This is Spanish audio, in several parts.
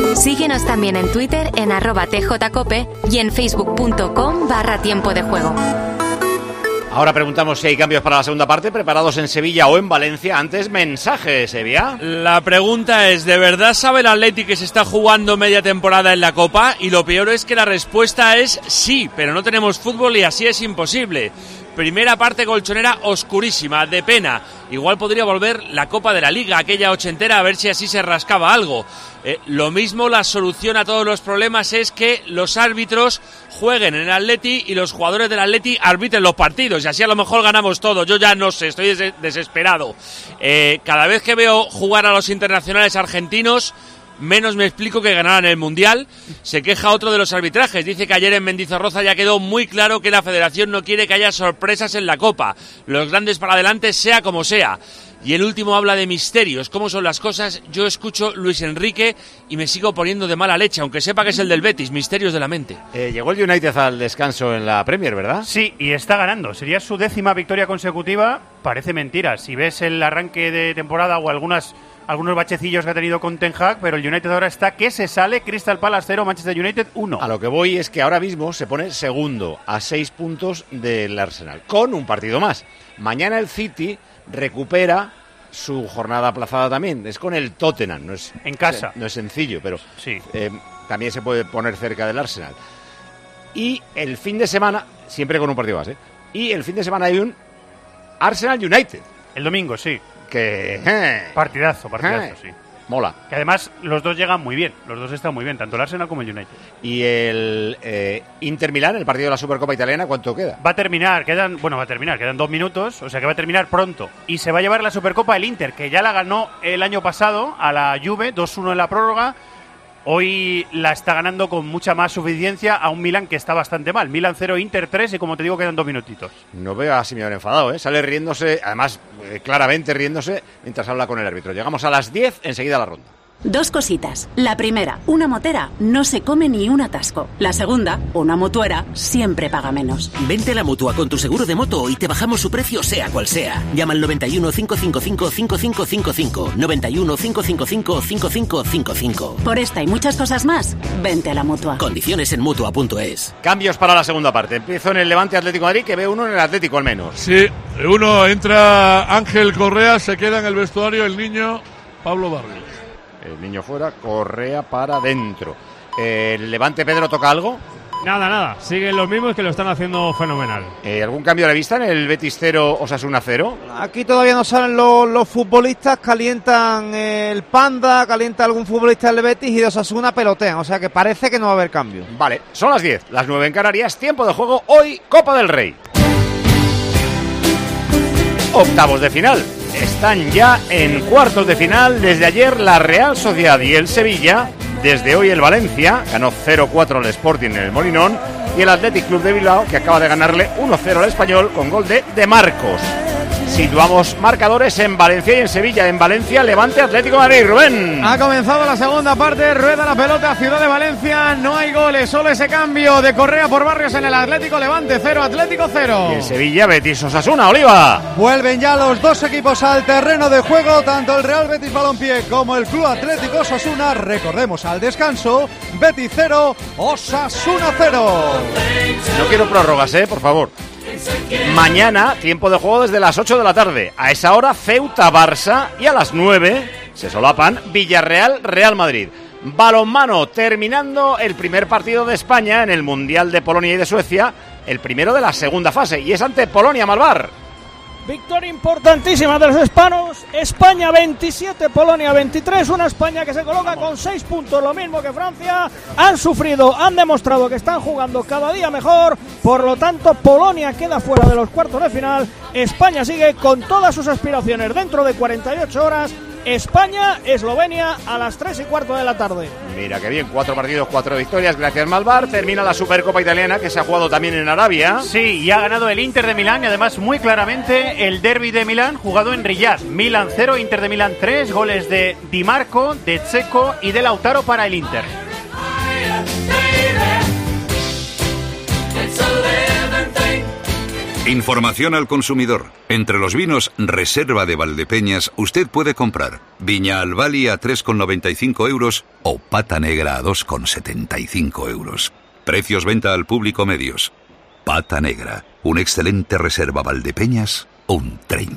Síguenos también en Twitter en @tjcope y en facebook.com/tiempo de juego. Ahora preguntamos si hay cambios para la segunda parte, preparados en Sevilla o en Valencia. Antes, mensaje, Sevilla. La pregunta es, ¿de verdad sabe el Atleti que se está jugando media temporada en la Copa? Y lo peor es que la respuesta es sí, pero no tenemos fútbol y así es imposible. Primera parte colchonera oscurísima, de pena. Igual podría volver la Copa de la Liga, aquella ochentera, a ver si así se rascaba algo. Lo mismo, la solución a todos los problemas es que los árbitros jueguen en el Atleti y los jugadores del Atleti arbitren los partidos, y así a lo mejor ganamos todo. Yo ya no sé, estoy desesperado. Cada vez que veo jugar a los internacionales argentinos, menos me explico que ganaran el Mundial. Se queja otro de los arbitrajes. Dice que ayer en Mendizorroza ya quedó muy claro que la Federación no quiere que haya sorpresas en la Copa. Los grandes para adelante, sea como sea. Y el último habla de misterios. ¿Cómo son las cosas? Yo escucho Luis Enrique y me sigo poniendo de mala leche, aunque sepa que es el del Betis. Misterios de la mente. Llegó el United al descanso en la Premier, ¿verdad? Sí, y está ganando. Sería su 10ª victoria consecutiva. Parece mentira. Si ves el arranque de temporada o algunos bachecillos que ha tenido con Ten Hag, pero el United ahora está que se sale. Crystal Palace 0, Manchester United 1. A lo que voy es que ahora mismo se pone segundo a 6 puntos del Arsenal, con un partido más. Mañana el City recupera su jornada aplazada también. Es con el Tottenham, no es en casa. No es sencillo, pero sí. También se puede poner cerca del Arsenal. Y el fin de semana, siempre con un partido más, y el fin de semana hay un Arsenal United. El domingo, sí. Que partidazo, sí. Mola. Que además los dos llegan muy bien, los dos están muy bien, tanto el Arsenal como el United. ¿Y el Inter Milán, el partido de la Supercopa Italiana, cuánto queda? Va a terminar, quedan 2 minutos, o sea que va a terminar pronto. Y se va a llevar la Supercopa el Inter, que ya la ganó el año pasado a la Juve, 2-1 en la prórroga. Hoy la está ganando con mucha más suficiencia a un Milan que está bastante mal. Milan 0, Inter 3 y como te digo quedan 2 minutitos. No veo a Simeone enfadado, sale riéndose, además claramente riéndose mientras habla con el árbitro. Llegamos a las 10, enseguida la ronda. 2 cositas. La primera, una motera no se come ni un atasco. La segunda, una mutuera siempre paga menos. Vente a la Mutua con tu seguro de moto y te bajamos su precio sea cual sea. Llama al 91 555 5555. 91 555 5555. Por esta y muchas cosas más, vente a la Mutua. Condiciones en Mutua.es. Cambios para la segunda parte. Empiezo en el Levante Atlético de Madrid, que ve uno en el Atlético al menos. Sí, uno entra Ángel Correa, se queda en el vestuario el niño Pablo Barrios. El niño fuera, Correa para adentro. ¿El Levante, Pedro, toca algo? Nada. Siguen los mismos que lo están haciendo fenomenal. ¿Algún cambio a la vista en el Betis 0, Osasuna 0? Aquí todavía no salen los futbolistas, calientan el Panda, calienta algún futbolista del Betis y de Osasuna pelotean, o sea que parece que no va a haber cambio. Vale, son las 10, las 9 en Canarias, tiempo de juego, hoy Copa del Rey. Octavos de final. Están ya en cuartos de final. Desde ayer la Real Sociedad y el Sevilla. Desde hoy el Valencia ganó 0-4 al Sporting en el Molinón. Y el Athletic Club de Bilbao, que acaba de ganarle 1-0 al Español con gol de Marcos. Situamos marcadores en Valencia y en Sevilla. En Valencia, Levante, Atlético de Madrid. Rubén. Ha comenzado la segunda parte, rueda la pelota, Ciudad de Valencia, no hay goles, solo ese cambio de Correa por Barrios en el Atlético. Levante 0, Atlético 0. Y en Sevilla, Betis Osasuna. Oliva. Vuelven ya los dos equipos al terreno de juego, tanto el Real Betis Balompié como el Club Atlético Osasuna. Recordemos al descanso, Betis 0, Osasuna 0. No quiero prórrogas, por favor. Mañana, tiempo de juego desde las 8 de la tarde. A esa hora, Ceuta-Barça, y a las 9 se solapan Villarreal-Real Madrid. Balonmano, terminando el primer partido de España en el Mundial de Polonia y de Suecia, el primero de la segunda fase, y es ante Polonia Malvar. Victoria importantísima de los hispanos. España 27, Polonia 23. Una España que se coloca con 6 puntos, lo mismo que Francia. Han sufrido, han demostrado que están jugando cada día mejor. Por lo tanto, Polonia queda fuera de los cuartos de final. España sigue con todas sus aspiraciones dentro de 48 horas. España-Eslovenia a las 3:15 de la tarde. Mira que bien, 4 partidos, 4 victorias, gracias Malvar. Termina la Supercopa Italiana, que se ha jugado también en Arabia. Sí, y ha ganado el Inter de Milán y además muy claramente el derbi de Milán jugado en Riyadh. Milán 0, Inter de Milán 3, goles de Di Marco, de Dzeko y de Lautaro para el Inter. Información al consumidor. Entre los vinos Reserva de Valdepeñas usted puede comprar Viña Albali a 3,95 euros o Pata Negra a 2,75 euros. Precios venta al público medios. Pata Negra, un excelente Reserva Valdepeñas, un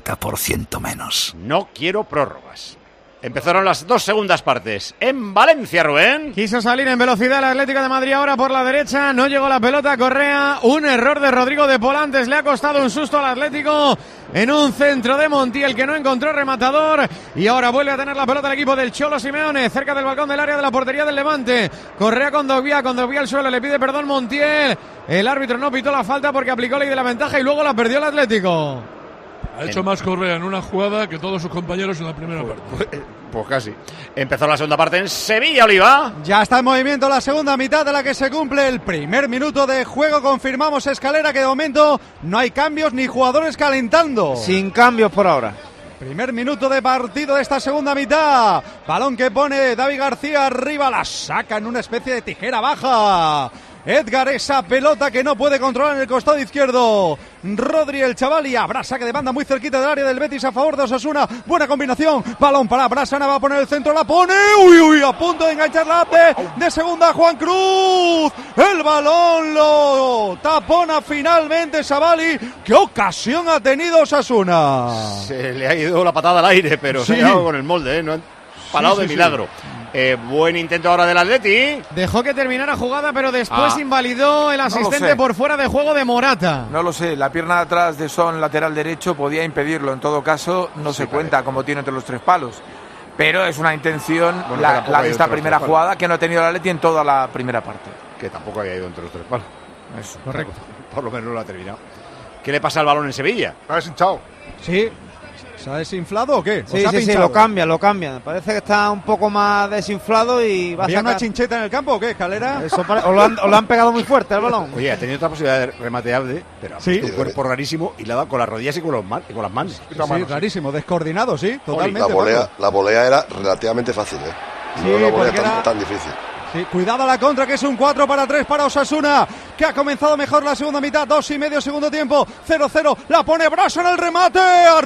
30% menos. No quiero prórrogas. Empezaron las 2 segundas partes. En Valencia, Rubén. Quiso salir en velocidad el Atlético de Madrid ahora por la derecha. No llegó la pelota a Correa. Un error de Rodrigo de Paul antes. Le ha costado un susto al Atlético en un centro de Montiel que no encontró rematador. Y ahora vuelve a tener la pelota el equipo del Cholo Simeone cerca del balcón del área de la portería del Levante. Correa con Dogbia al suelo. Le pide perdón Montiel. El árbitro no pitó la falta porque aplicó ley de la ventaja y luego la perdió el Atlético. Ha hecho más Correa en una jugada que todos sus compañeros en la primera parte. Pues casi. Empezó la segunda parte en Sevilla, Oliva. Ya está en movimiento la segunda mitad de la que se cumple el primer minuto de juego. Confirmamos, Escalera, que de momento no hay cambios ni jugadores calentando. Sin cambios por ahora. Primer minuto de partido de esta segunda mitad. Balón que pone David García arriba, la saca en una especie de tijera baja. Edgar, esa pelota que no puede controlar en el costado izquierdo. Rodri, el chaval, y habrá saque de banda muy cerquita del área del Betis a favor de Osasuna. Buena combinación, balón para Brasana, va a poner el centro, la pone, a punto de enganchar la de segunda Juan Cruz. El balón lo tapona finalmente Savali. ¿Qué ocasión ha tenido Osasuna? Se le ha ido la patada al aire, pero se ha quedado con el molde, ¿eh? No han parado de milagro. Buen intento ahora del Atleti. Dejó que terminara jugada, pero después invalidó el asistente por fuera de juego de Morata. No lo sé, la pierna de atrás de Son, lateral derecho, podía impedirlo. En todo caso, no se cuenta como tiene entre los 3 palos. Pero es una intención, la de esta primera jugada, que no ha tenido el Atleti en toda la primera parte. Que tampoco había ido entre los 3 palos. Eso. Correcto. Por lo menos no lo ha terminado. ¿Qué le pasa al balón en Sevilla? ¿Ha deshinchado? Sí. ¿Se ha desinflado o qué? Sí, lo cambia. Parece que está un poco más desinflado y va a sacar... una chincheta en el campo o qué, Escalera? O lo han pegado muy fuerte al balón. Oye, ha tenido otra posibilidad de remateable, pero un cuerpo rarísimo y le ha dado con las rodillas y con las manos. Sí, rarísimo, descoordinado, sí, totalmente. La volea era relativamente fácil, ¿eh? No una volea tan difícil. Sí, cuidado a la contra, que es un 4-3 para Osasuna, que ha comenzado mejor la segunda mitad, 2,5 segundo tiempo, 0-0, la pone Brasa en el remate,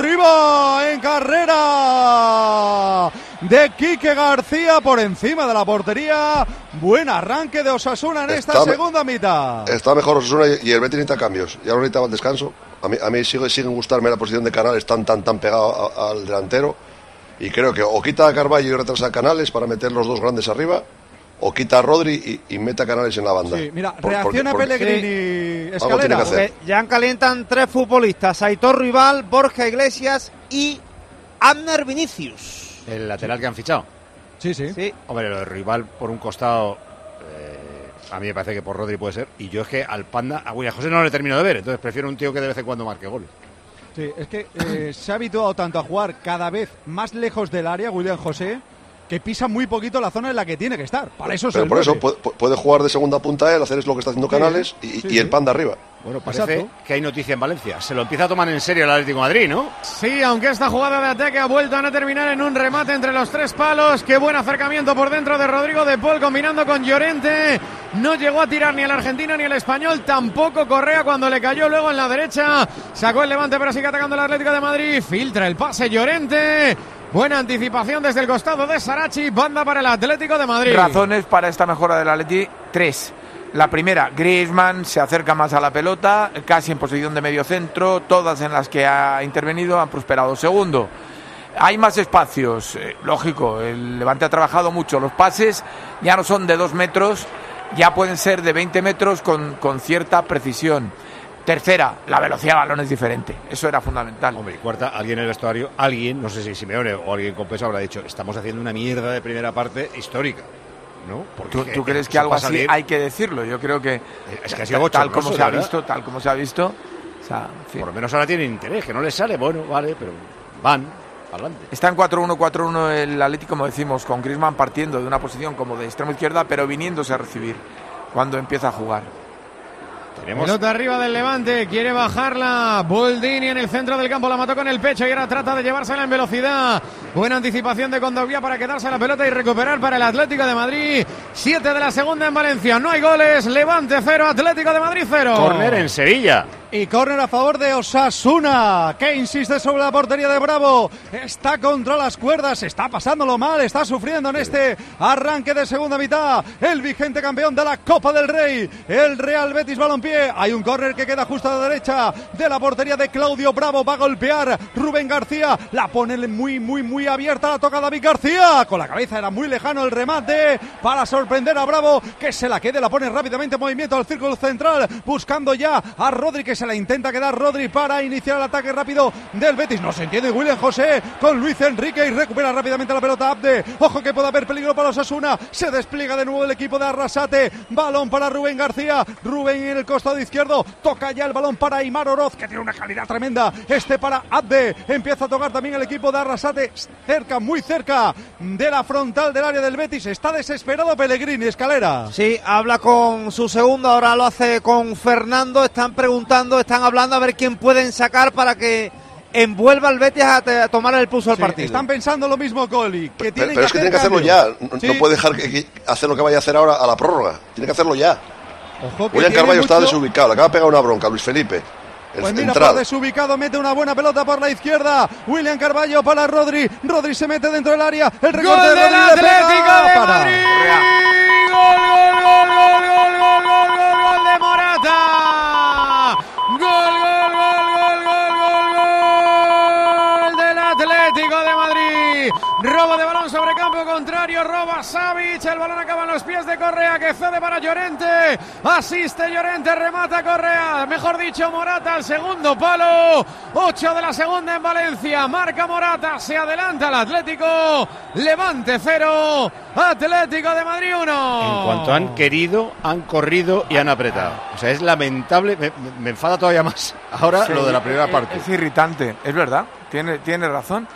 arriba, en carrera de Quique García por encima de la portería. Buen arranque de Osasuna en esta segunda mitad. Está mejor Osasuna y el Betis necesita cambios, ya no necesitaba el descanso. A mí siguen gustarme la posición de Canales tan pegado al delantero, y creo que o quita a Carballo y retrasa a Canales para meter los dos grandes arriba, o quita a Rodri y mete a Canales en la banda. Sí, mira, reacciona Pellegrini, Escalera. Ya calientan 3 futbolistas, Aitor Rival, Borja Iglesias y Abner Vinicius. El lateral que han fichado. Sí. Hombre, lo de Rival por un costado, a mí me parece que por Rodri puede ser. Y yo es que al Panda, a William José no le termino de ver, entonces prefiero un tío que de vez en cuando marque goles. Sí, es que se ha habituado tanto a jugar cada vez más lejos del área, William José, que pisa muy poquito la zona en la que tiene que estar. Para eso pero por eso puede jugar de segunda punta él, hacer es lo que está haciendo Canales y el Panda arriba. Bueno, parece que hay noticia en Valencia. Se lo empieza a tomar en serio el Atlético de Madrid, ¿no? Sí, aunque esta jugada de ataque ha vuelto a no terminar en un remate entre los 3 palos. Qué buen acercamiento por dentro de Rodrigo de Paul combinando con Llorente. No llegó a tirar ni el argentino ni el español, tampoco Correa cuando le cayó luego en la derecha. Sacó el Levante, pero sigue atacando el Atlético de Madrid. Filtra el pase Llorente. Buena anticipación desde el costado de Sarachi, banda para el Atlético de Madrid. Razones para esta mejora del Atleti, 3. La primera, Griezmann se acerca más a la pelota, casi en posición de medio centro, todas en las que ha intervenido han prosperado. Segundo, hay más espacios, lógico, el Levante ha trabajado mucho, los pases ya no son de 2 metros, ya pueden ser de 20 metros con cierta precisión. Tercera, la velocidad de balón es diferente. Eso era fundamental. Hombre, y cuarta, alguien en el vestuario, no sé si Simeone o alguien con peso habrá dicho, estamos haciendo una mierda de primera parte histórica, ¿no? ¿Tú crees que algo así hay que decirlo? Yo creo que es que ha sido tal como se ha visto, o sea, en fin. Por lo menos ahora tienen interés, que no les sale, bueno, vale, pero van adelante. Está en 4-1-4-1 el Atlético, como decimos, con Griezmann partiendo de una posición como de extremo izquierda, pero viniéndose a recibir cuando empieza a jugar. Pelota arriba del Levante, quiere bajarla Boldini en el centro del campo, la mató con el pecho y ahora trata de llevársela en velocidad. Buena anticipación de Kondogbia para quedarse la pelota y recuperar para el Atlético de Madrid. 7 de la segunda en Valencia, no hay goles, Levante 0, Atlético de Madrid 0. Córner en Sevilla. Y córner a favor de Osasuna, que insiste sobre la portería de Bravo. Está contra las cuerdas, está pasándolo mal, está sufriendo en este arranque de segunda mitad. El vigente campeón de la Copa del Rey, el Real Betis Balompié. Hay un córner que queda justo a la derecha de la portería de Claudio Bravo. Va a golpear Rubén García, la pone muy abierta, la toca David García. Con la cabeza era muy lejano el remate para sorprender a Bravo, que se la quede, la pone rápidamente en movimiento al círculo central, buscando ya a Rodri, que se la intenta quedar Rodri para iniciar el ataque rápido del Betis. No se entiende William José con Luis Enrique y recupera rápidamente la pelota Abde. Ojo que puede haber peligro para Osasuna. Se despliega de nuevo el equipo de Arrasate. Balón para Rubén García. Rubén en el costado izquierdo. Toca ya el balón para Aimar Oroz, que tiene una calidad tremenda. Para Abde. Empieza a tocar también el equipo de Arrasate. Cerca, muy cerca de la frontal del área del Betis. Está desesperado Pellegrini, Escalera. Sí, habla con su segundo, ahora lo hace con Fernando. Están preguntando, están hablando a ver quién pueden sacar para que envuelva al Betis a tomar el pulso al partido. Están pensando lo mismo, Coli, que pero es que tiene que hacerlo ya. No puede dejar que hacer lo que vaya a hacer ahora a la prórroga. Tiene que hacerlo ya. Ojo, que William Carvalho está desubicado, le acaba de pegar una bronca Luis Felipe. Pues mira, por desubicado, mete una buena pelota por la izquierda. William Carvalho para Rodri. Rodri se mete dentro del área. El recorte del Atlético de Madrid. Gol de Morata. Gol del Atlético de Madrid. Robo de balón sobre campo contrario, roba Savic, el balón acaba en los pies de Correa, que cede para Llorente, asiste Llorente, remata Correa, mejor dicho Morata al segundo palo. 8 de la segunda en Valencia, marca Morata, se adelanta el Atlético, Levante 0, Atlético de Madrid 1. En cuanto han querido, han corrido y han apretado. O sea, es lamentable, me enfada todavía más ahora lo de la primera parte. Es irritante, es verdad, tiene razón.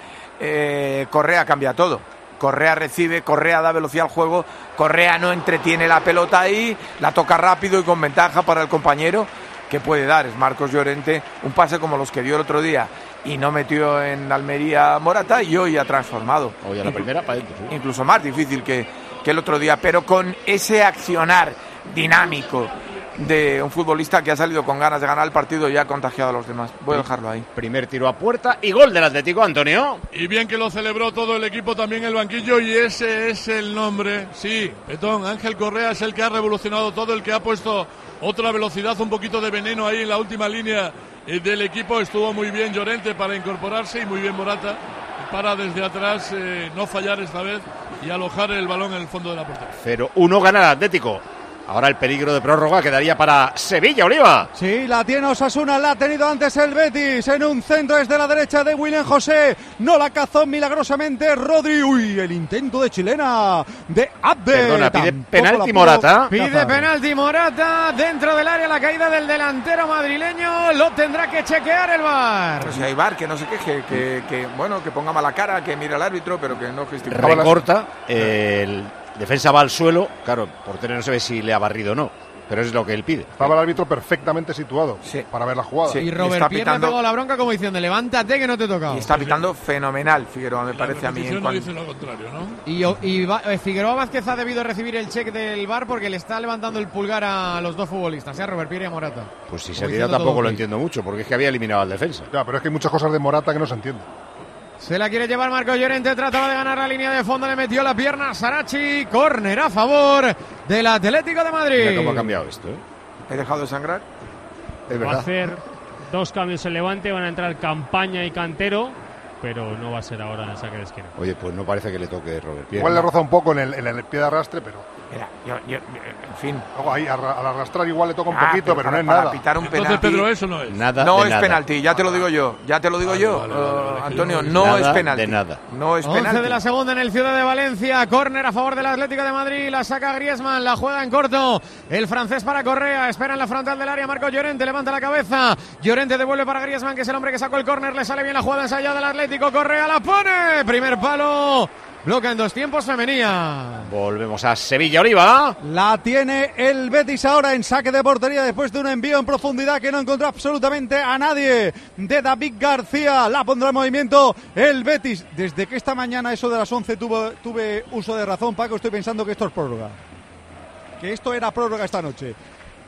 Correa cambia todo. Correa recibe, Correa da velocidad al juego, Correa no entretiene la pelota ahí, la toca rápido y con ventaja para el compañero. ¿Qué puede dar? Es Marcos Llorente, un pase como los que dio el otro día y no metió en Almería Morata, y hoy ha transformado. Hoy a la primera para adentro. Sí. Incluso más difícil que el otro día, pero con ese accionar dinámico de un futbolista que ha salido con ganas de ganar el partido y ha contagiado a los demás. Voy a dejarlo ahí. Primer tiro a puerta y gol del Atlético, Antonio. Y bien que lo celebró todo el equipo, también el banquillo, y ese es el nombre. Sí, Petón, Ángel Correa es el que ha revolucionado todo, el que ha puesto otra velocidad, un poquito de veneno ahí en la última línea del equipo. Estuvo muy bien Llorente para incorporarse y muy bien Morata para desde atrás no fallar esta vez y alojar el balón en el fondo de la portería. 0-1 gana el Atlético. Ahora el peligro de prórroga quedaría para Sevilla, Oliva. Sí, la tiene Osasuna, la ha tenido antes el Betis. En un centro desde la derecha de William José. No la cazó milagrosamente Rodri. Uy, el intento de chilena de Abde. Perdona, pide penalti Morata. Pide penalti Morata dentro del área, la caída del delantero madrileño. Lo tendrá que chequear el VAR. Pues si hay VAR, que no se queje, que ponga mala cara, que mire al árbitro, pero que no gesticule. Recorta el... Defensa va al suelo, claro, portero no se ve si le ha barrido o no, pero es lo que él pide. Estaba el árbitro perfectamente situado para ver la jugada. Sí, y Robert Pierre le pegó la bronca como diciendo, levántate que no te toca. Y está pitando fenomenal, Figueroa, me parece a mí. No dice lo contrario, ¿no? Y Figueroa Vázquez ha debido recibir el cheque del VAR porque le está levantando el pulgar a los dos futbolistas, a Robert Pierre y a Morata. Pues si se tira tampoco lo entiendo mucho, porque es que había eliminado al defensa. Ya, pero es que hay muchas cosas de Morata que no se entienden. Se la quiere llevar Marco Llorente, trataba de ganar la línea de fondo, le metió la pierna a Sarachi, córner a favor del Atlético de Madrid. Mira cómo ha cambiado esto, ¿eh? ¿He dejado de sangrar? Es verdad. Va a hacer 2 cambios en Levante, van a entrar Campaña y Cantero, pero no va a ser ahora en el saque de esquina. Oye, pues no parece que le toque Robert Pierre. Igual le roza un poco en el pie de arrastre, pero... Mira, en fin. Luego ahí al arrastrar igual le toca un poquito, pero no es nada. Pitar un Entonces, penalti, Pedro, eso no es. Nada no de es nada. penalti, ya te lo digo yo. Vale, Antonio, no nada es penalti. De nada. No es 11 penalti. de la segunda en el Ciudad de Valencia, córner a favor del Atlético de Madrid, la saca Griezmann, la juega en corto, el francés para Correa, espera en la frontal del área, Marcos Llorente, levanta la cabeza, Llorente devuelve para Griezmann, que es el hombre que sacó el córner, le sale bien la jugada ensayada del Atlético, Correa la pone, primer palo. Bloca en 2 tiempos femenía. Volvemos a Sevilla, Oliva. La tiene el Betis ahora en saque de portería después de un envío en profundidad que no encontró absolutamente a nadie de David García. La pondrá en movimiento el Betis. Desde que esta mañana, eso de las 11, tuve uso de razón, Paco, estoy pensando que esto es prórroga. Que esto era prórroga esta noche.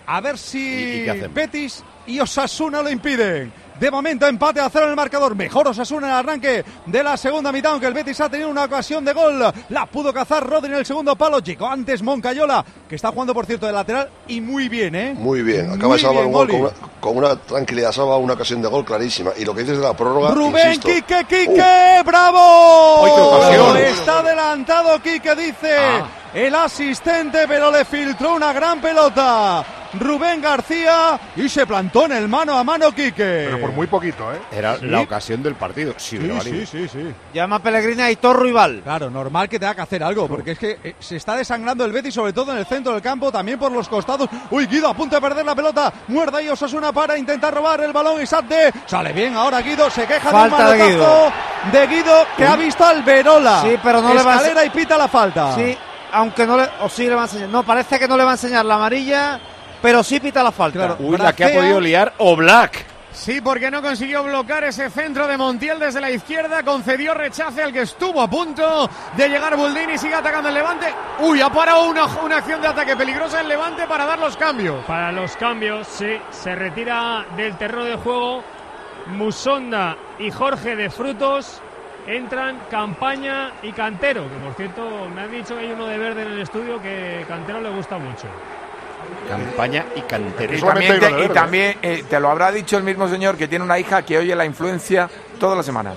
A ver si ¿Y qué hacemos? Betis y Osasuna lo impiden. De momento empate a 0 en el marcador. Mejor Osasuna en el arranque de la segunda mitad, aunque el Betis ha tenido una ocasión de gol. La pudo cazar Rodri en el segundo palo. Llegó antes Moncayola, que está jugando, por cierto, de lateral y muy bien, ¿eh? Muy bien. Acaba de salvar un gol con una tranquilidad. Salva una ocasión de gol clarísima. Y lo que dices de la prórroga, Rubén, insisto, Quique, ¡bravo! ¡Ay, qué ocasión! Está adelantado Quique, dice el asistente, pero le filtró una gran pelota Rubén García y se plantó en el mano a mano Quique. Pero por muy poquito, ¿eh? Era la ocasión del partido. Sí. Llama Pellegrini a Aitor Rival. Claro, normal que tenga que hacer algo, porque es que se está desangrando el Betis, sobre todo en el centro del campo, también por los costados. Uy, Guido a punto de perder la pelota. Muerda y Osasuna para intentar robar el balón. Y Sante sale bien ahora Guido, se queja Falta del manotazo de Guido, que ha visto al Verola. Sí, pero no le va a Escalera y pita la falta. Sí, aunque no le... O sí le va a enseñar. No, parece que no le va a enseñar la amarilla, pero sí pita la falta. Claro. Uy, la que ha podido liar Oblak. Sí, porque no consiguió bloquear ese centro de Montiel desde la izquierda, concedió rechace al que estuvo a punto de llegar Buldini, sigue atacando el Levante. Uy, ha parado una acción de ataque peligrosa el Levante para dar los cambios. Para los cambios, sí, se retira del terreno de juego Musonda y Jorge de Frutos. Entran Campaña y Cantero, que por cierto me han dicho que hay uno de verde en el estudio que Cantero le gusta mucho. Campaña y Cantero. Y también te lo habrá dicho el mismo señor que tiene una hija que oye la influencia todas las semanas.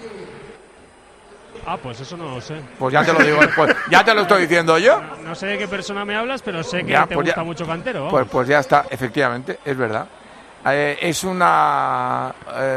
Ah, pues eso no lo sé. Pues ya te lo digo, pues ya te lo estoy diciendo yo. No sé de qué persona me hablas, pero sé que Ya, te pues gusta ya. mucho Cantero. Vamos. Pues ya está, efectivamente, es verdad. Es una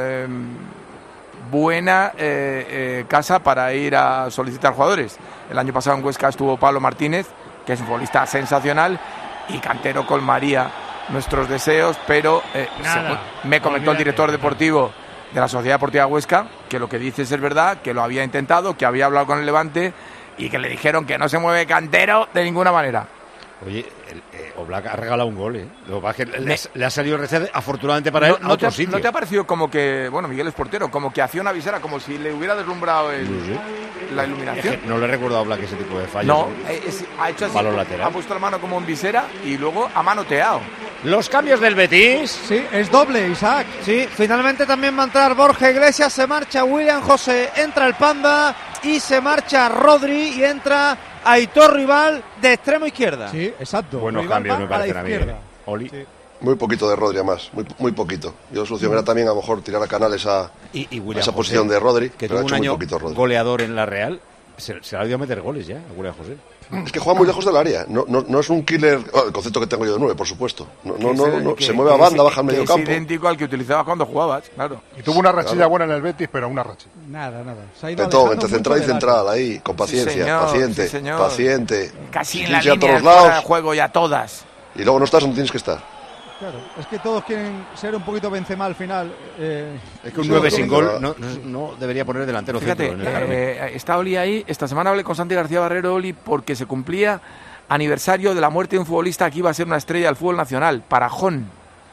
buena casa para ir a solicitar jugadores. El año pasado en Huesca estuvo Pablo Martínez, que es un futbolista sensacional, y Cantero colmaría nuestros deseos, pero me comentó el director deportivo de la Sociedad Deportiva Huesca que lo que dices es verdad, que lo había intentado, que había hablado con el Levante y que le dijeron que no se mueve Cantero de ninguna manera. Oye, Oblak ha regalado un gol, ¿eh? Lo que pasa es que le ha salido rechace, afortunadamente para él, a otro sitio. ¿No te ha parecido como que, bueno, Miguel es portero, como que hacía una visera, como si le hubiera deslumbrado la iluminación? Es que no le he recordado a Oblak ese tipo de fallos. No, ha hecho así, balón lateral. ha puesto la mano como en visera y luego ha manoteado. Los cambios del Betis. Sí, es doble, Isaac. Sí, finalmente también va a entrar Borja Iglesias, se marcha William José, entra el Panda y se marcha Rodri y entra Aitor Rival de extremo izquierda. Sí, exacto. Buenos Rival cambios, va me a la parecen a mí, izquierda. Oli. Sí. Muy poquito de Rodri, además. Muy poquito. Yo solución era también a lo mejor tirar a Canales a William esa José, posición de Rodri, que pero ha tuvo un hecho muy año poquito Rodri. goleador en la Real. Se le ha ido a meter goles ya a William José. Es que juega muy lejos del área. No es un killer. El concepto que tengo yo de 9, por supuesto. Se mueve a banda, baja al medio campo. Es idéntico al que utilizabas cuando jugabas, claro. Y tuvo una rachilla buena en el Betis, pero una rachilla. Nada. Se ha ido Petón, alejando entre mucho central y del área. central, ahí, con paciencia, Sí, señor, paciente, sí, señor. paciente. Casi en la Irse a línea todos del fuera lados. de juego ya todas. Y luego no estás donde tienes que estar. Claro, es que todos quieren ser un poquito Benzema al final. Es que un 9 sin gol no debería poner delantero Fíjate, centro. En el Carmen. está Oli ahí. Esta semana hablé con Santi García Barrero, Oli, porque se cumplía aniversario de la muerte de un futbolista que iba a ser una estrella del fútbol nacional, Parajón.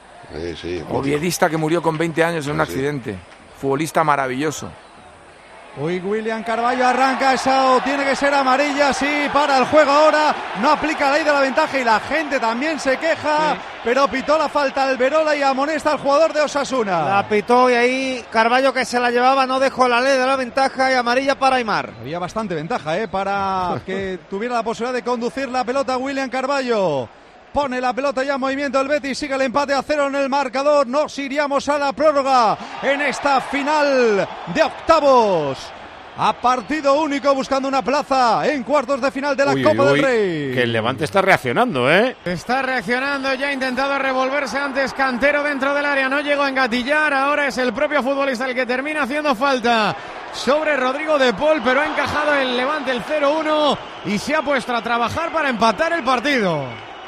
Sí, Oviedista que murió con 20 años en un accidente. Futbolista maravilloso. Hoy William Carballo arranca, esa tiene que ser amarilla, sí, para el juego ahora, no aplica la ley de la ventaja y la gente también se queja, pero pitó la falta al Verola y amonesta al jugador de Osasuna. La pitó y ahí Carballo, que se la llevaba, no dejó la ley de la ventaja y amarilla para Aimar. Había bastante ventaja, para que tuviera la posibilidad de conducir la pelota William Carballo. Pone la pelota ya en movimiento el Betis, sigue el empate a 0 en el marcador. Nos iríamos a la prórroga en esta final de octavos. A partido único buscando una plaza en cuartos de final de la Copa del Rey. Que el Levante está reaccionando, ¿eh? Está reaccionando, ya ha intentado revolverse antes Cantero dentro del área, no llegó a engatillar, ahora es el propio futbolista el que termina haciendo falta sobre Rodrigo de Paul, pero ha encajado el Levante el 0-1 y se ha puesto a trabajar para empatar el partido.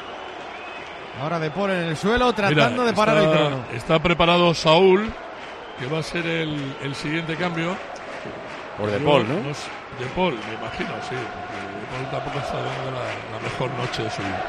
Ahora de Paul en el suelo tratando de parar el crono. Está preparado Saúl, que va a ser el siguiente cambio. Por De Paul, ¿no? De Paul, me imagino, sí. Porque De Paul tampoco está dando la mejor noche de su vida.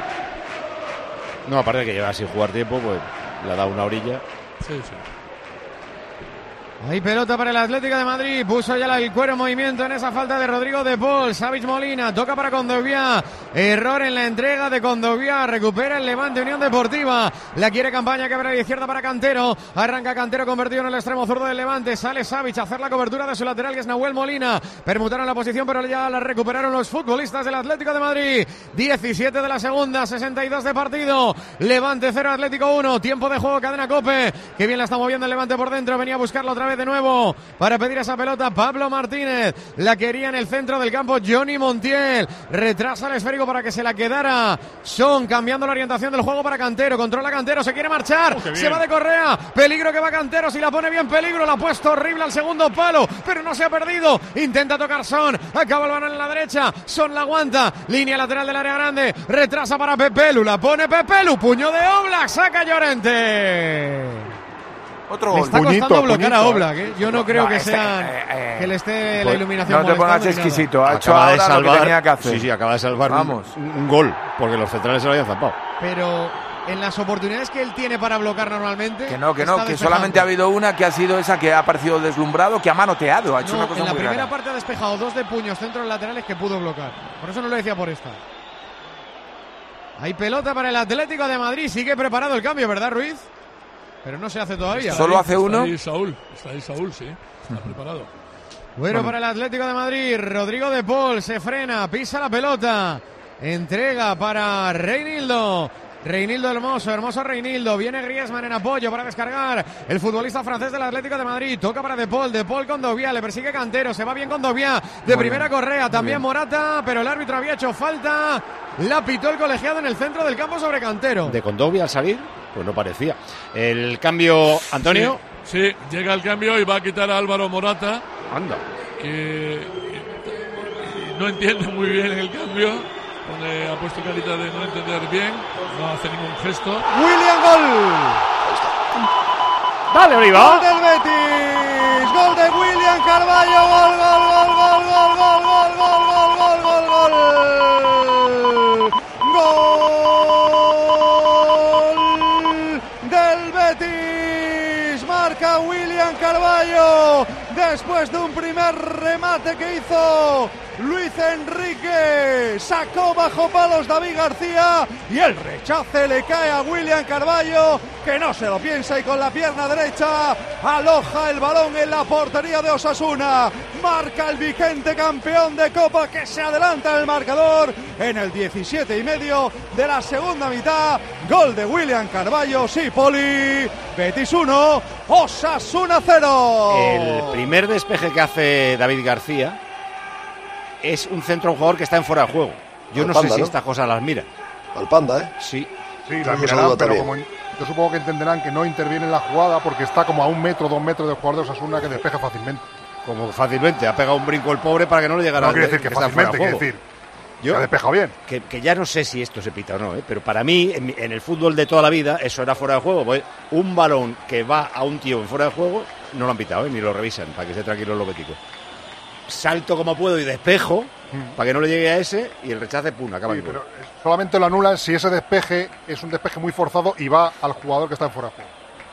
No, aparte de que lleva sin jugar tiempo, pues le ha dado una orilla. Sí. Hay pelota para el Atlético de Madrid. Puso ya el cuero en movimiento en esa falta de Rodrigo de Paul. Savic Molina toca para Condovia. Error en la entrega de Condovia. Recupera el Levante Unión Deportiva. La quiere Campaña que abre a la izquierda para Cantero. Arranca Cantero convertido en el extremo zurdo del Levante. Sale Savic a hacer la cobertura de su lateral que es Nahuel Molina. Permutaron la posición pero ya la recuperaron los futbolistas del Atlético de Madrid. 17 de la segunda, 62 de partido. Levante 0, Atlético 1. Tiempo de juego, cadena COPE. Que bien la está moviendo el Levante por dentro. Venía a buscarlo otra vez de nuevo para pedir esa pelota Pablo Martínez, la quería en el centro del campo Johnny Montiel, retrasa el esférico para que se la quedara Son, cambiando la orientación del juego para Cantero, controla Cantero, se quiere marchar, se va de Correa, peligro que va Cantero, si la pone bien peligro, la ha puesto horrible al segundo palo, pero no se ha perdido, intenta tocar Son, acaba el balón en la derecha, Son la aguanta, línea lateral del área grande, retrasa para Pepelu, la pone Pepelu, puño de Oblak, saca Llorente. Otro le gol. está costando bloquear a Oblak, ¿eh? Yo no creo que sea que le esté la iluminación. No te pongas exquisito. Ha hecho ahora lo que tenía que hacer. Sí, acaba de salvar un gol, porque los centrales se lo habían zapado. Pero en las oportunidades que él tiene para bloquear normalmente. Que solamente ha habido una que ha sido esa que ha parecido deslumbrado, que ha manoteado. Ha hecho una cosa en la muy primera rara. parte ha despejado 2 de puños centros laterales que pudo bloquear. Por eso no lo decía por esta. Hay pelota para el Atlético de Madrid. Sigue preparado el cambio, ¿verdad, Ruiz? Pero no se hace todavía. Solo hace uno. Está ahí Saúl, sí. Está preparado. Bueno, para el Atlético de Madrid, Rodrigo de Paul se frena, pisa la pelota, entrega para Reinildo. Reinildo hermoso Reinildo, viene Griezmann en apoyo para descargar, el futbolista francés del Atlético de Madrid, toca para De Paul con Dovia, le persigue Cantero, se va bien con Dovia, de primera Correa, también Morata, pero el árbitro había hecho falta, la pitó el colegiado en el centro del campo sobre Cantero. De Condovia al salir, pues no parecía. El cambio, Antonio. Sí, llega el cambio y va a quitar a Álvaro Morata. Anda. Que no entiende muy bien el cambio. Ha puesto carita de no entender bien, no hace ningún gesto. William, gol. Dale, Oliva. Gol del Betis, gol de William Carballo, gol del Betis, marca William Carballo después de un primer remate que hizo Luis Enrique, sacó bajo palos David García y el rechace le cae a William Carballo, que no se lo piensa y con la pierna derecha aloja el balón en la portería de Osasuna. Marca el vigente campeón de Copa, que se adelanta en el marcador en el 17:30 de la segunda mitad. Gol de William Carballo, sí, Poli. Betis 1, Osasuna 0. El primer despeje que hace David García es un centro a un jugador que está en fuera de juego. Yo no sé si estas cosas las mira. Al Panda, ¿eh? Sí. Sí, las mirarán, pero como yo supongo que entenderán que no interviene en la jugada porque está como a 1 metro, 2 metros del jugador de Osasuna, que despeja fácilmente. Como fácilmente, ha pegado un brinco el pobre para que no le llegara. No quiere decir que fácilmente, quiere decir yo ha despejado bien. Que ya no sé si esto se pita o no, pero para mí, en el fútbol de toda la vida, eso era fuera de juego. Pues un balón que va a un tío en fuera de juego, no lo han pitado, ni lo revisan, para que esté tranquilo los beticos. Salto como puedo y despejo, para que no le llegue a ese, y el rechace, pum, acaba aquí. Pero solamente lo anulan si ese despeje es un despeje muy forzado y va al jugador que está en fuera de juego.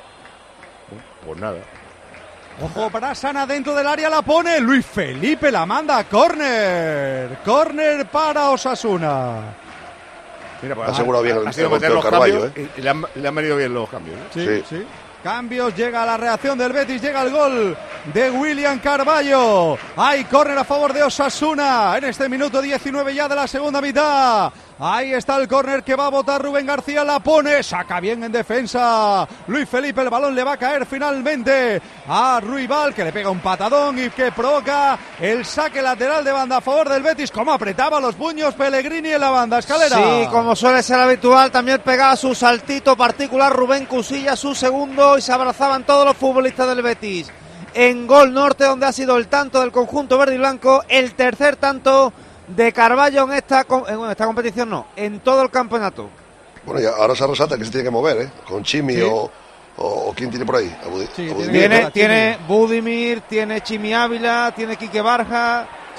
Pues nada. Ojo para Sana dentro del área, la pone Luis Felipe, la manda, córner para Osasuna. Mira, pues ha asegurado bien ha sido meter los Carballo, cambios, y le han venido bien los cambios, ¿eh? Sí. Cambios, llega la reacción del Betis, llega el gol de William Carballo. Hay córner a favor de Osasuna en este minuto 19 ya de la segunda mitad. Ahí está el córner que va a botar Rubén García, la pone, saca bien en defensa Luis Felipe, el balón le va a caer finalmente a Ruibal, que le pega un patadón y que provoca el saque lateral de banda a favor del Betis. Como apretaba los puños Pellegrini en la banda, Escalera. Sí, como suele ser habitual, también pegaba su saltito particular Rubén Cusilla, su segundo, y se abrazaban todos los futbolistas del Betis. En Gol Norte, donde ha sido el tanto del conjunto verde y blanco, el tercer tanto de Carballo en esta competición, en todo el campeonato. Bueno, y ahora se resalta que se tiene que mover, con Chimi, ¿sí? o ¿quién tiene por ahí? Tiene Budimir, tiene Chimi Ávila, tiene Quique Barja.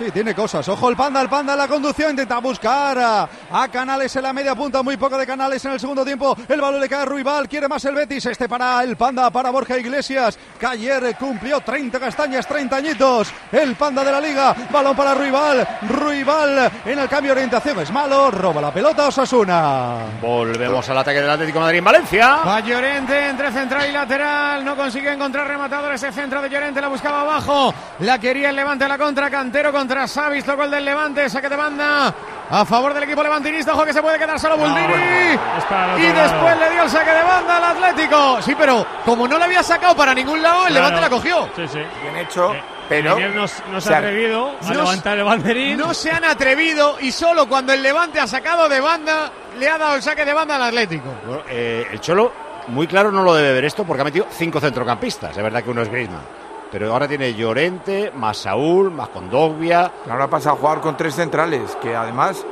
Sí, tiene cosas. Ojo el Panda en la conducción. Intenta buscar a Canales en la media punta. Muy poco de Canales en el segundo tiempo. El balón le cae a Ruibal. Quiere más el Betis. Para el Panda, para Borja Iglesias, que ayer cumplió 30 castañas, 30 añitos. El Panda de la Liga. Balón para Ruibal. Ruibal en el cambio de orientación. Es malo. Roba la pelota Osasuna. Volvemos al ataque del Atlético de Madrid en Valencia. Va Llorente entre central y lateral. No consigue encontrar rematador. Ese centro de Llorente la buscaba abajo. La quería el Levante a la contra. Cantero contra Savic, tocó el del Levante, saque de banda a favor del equipo levantinista. Ojo que se puede quedar solo Buldini. Y después le dio el saque de banda al Atlético. Sí, pero como no le había sacado para ningún lado, el Levante la cogió. Sí, sí. Bien hecho. Pero no se ha atrevido a levantar el banderín. No se han atrevido y solo cuando el Levante ha sacado de banda le ha dado el saque de banda al Atlético. Bueno, el Cholo muy claro no lo debe ver esto porque ha metido 5 centrocampistas. Es verdad que uno es Griezmann, pero ahora tiene Llorente, más Saúl, más Kondogbia. Ahora pasa a jugar con 3 centrales, que además...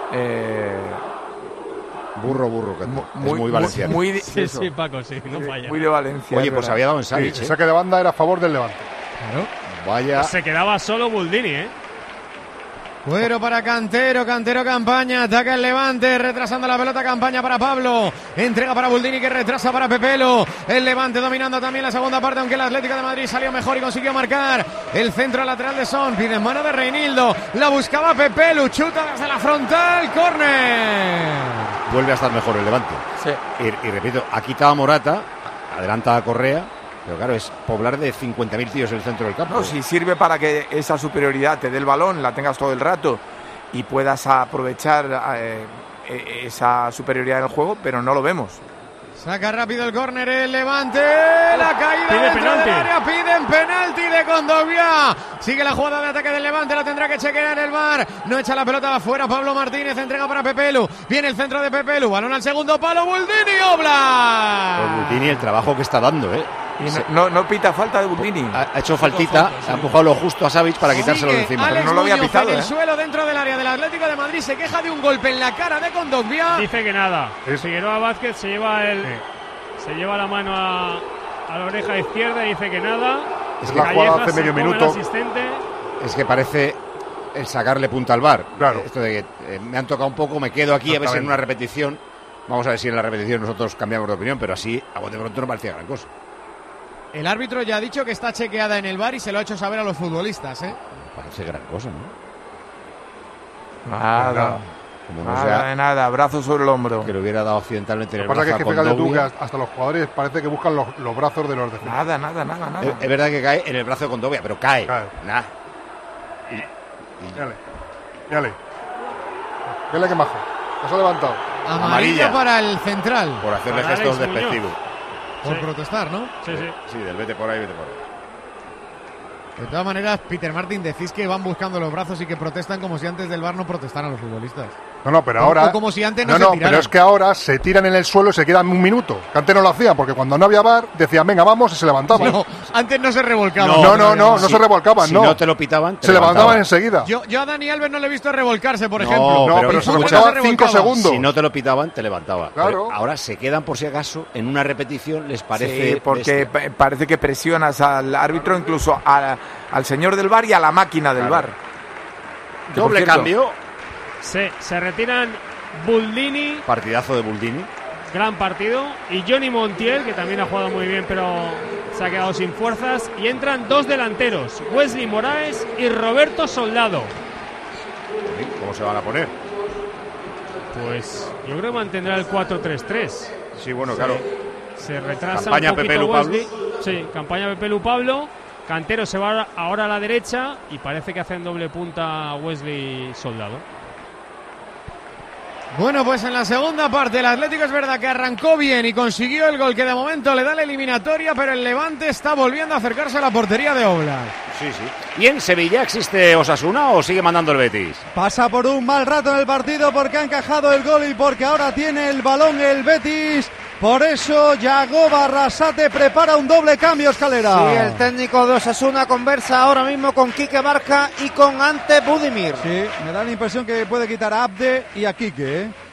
Burro, que es muy valenciano. Sí, Paco, sí, no falla. Muy de Valencia. Oye, pues había dado en Savic. El saque de banda era a favor del Levante. Claro. Vaya. Pues se quedaba solo Buldini, Cuero para Cantero Campaña, ataca el Levante, retrasando la pelota Campaña para Pablo, entrega para Buldini que retrasa para Pepelu, el Levante dominando también la segunda parte, aunque el Atlético de Madrid salió mejor y consiguió marcar. El centro lateral de Son, pide en mano de Reinildo, la buscaba Pepelu, chuta desde la frontal, córner. Vuelve a estar mejor el Levante. Sí. Y repito, ha quitado a Morata, adelanta a Correa. Pero claro, es poblar de 50.000 tíos en el centro del campo. No, si sirve para que esa superioridad te dé el balón, la tengas todo el rato y puedas aprovechar esa superioridad del juego, pero no lo vemos. Saca rápido el córner el Levante, la caída pide penalti. Del área, piden penalti de Kondogbia. Sigue la jugada de ataque del Levante, la tendrá que chequear el VAR. No echa la pelota afuera, Pablo Martínez entrega para Pepelu. Viene el centro de Pepelu, balón al segundo palo, Buldini, Oblak. Por Buldini el trabajo que está dando, Y no pita falta de Buldini. Ha hecho faltita, ha empujado lo justo a Savic para quitárselo de encima. Alex pero no lo había Muñoz pitado. En el suelo dentro del área del Atlético de Madrid se queja de un golpe en la cara de Kondogbia. Dice que nada. Figueroa Vázquez se lleva la mano a la oreja izquierda y dice que nada. Es la jugada hace medio minuto. Es que parece el sacarle punta al VAR. Claro. Esto de que me han tocado un poco, me quedo aquí a ver si en una repetición. Vamos a ver si en la repetición nosotros cambiamos de opinión, pero así a bote pronto no parecía gran cosa. El árbitro ya ha dicho que está chequeada en el VAR y se lo ha hecho saber a los futbolistas, Parece gran cosa, ¿no? Nada. Nada, brazo sobre el hombro. Que le hubiera dado accidentalmente en el brazo. Lo que pasa es que fíjate tú que hasta los jugadores parece que buscan los brazos de los defensores. Nada. Es verdad que cae en el brazo de Kondogbia, pero cae. Nada. Mírale. Mírale que majo. Se ha levantado. Amarilla para el central. Por hacerle para gestos Alex despectivos. Por protestar, ¿no? Sí, del vete por ahí. De todas maneras, Peter Martin, decís que van buscando los brazos y que protestan como si antes del VAR no protestaran los futbolistas. No, pero ahora... O como si antes no se tiraran. Pero es que ahora se tiran en el suelo y se quedan un minuto. Que antes no lo hacían, porque cuando no había VAR decían, venga, vamos, y se levantaban. No, antes no se revolcaban. No se revolcaban, si no te lo pitaban, se levantaban enseguida. Yo a Dani Alves no le he visto revolcarse, por ejemplo. No, pero se revolcaba 5 segundos. Si no te lo pitaban, te levantaba. Claro. Pero ahora se quedan por si acaso, en una repetición les parece... Sí, porque parece que presionas al árbitro, incluso al señor del VAR y a la máquina del VAR. Doble cambio. Se retiran Buldini. Partidazo de Buldini. Gran partido. Y Johnny Montiel, que también ha jugado muy bien, pero se ha quedado sin fuerzas. Y entran 2 delanteros, Wesley Moraes y Roberto Soldado. ¿Cómo se van a poner? Pues yo creo que mantendrá el 4-3-3. Sí, bueno, claro. Se retrasa campaña un poquito Pepelu Wesley. Pablo. Sí, campaña Pepelu Pablo. Cantero se va ahora a la derecha y parece que hacen doble punta Wesley Soldado. Bueno, pues en la segunda parte el Atlético es verdad que arrancó bien y consiguió el gol que de momento le da la eliminatoria, pero el Levante está volviendo a acercarse a la portería de Oblak. Sí. ¿Y en Sevilla existe Osasuna o sigue mandando el Betis? Pasa por un mal rato en el partido porque ha encajado el gol y porque ahora tiene el balón el Betis. Por eso Yagoba Arrasate prepara un doble cambio, Escalera. Sí, el técnico de Osasuna conversa ahora mismo con Quique Barca y con Ante Budimir. Sí, me da la impresión que puede quitar a Abde y a Quique,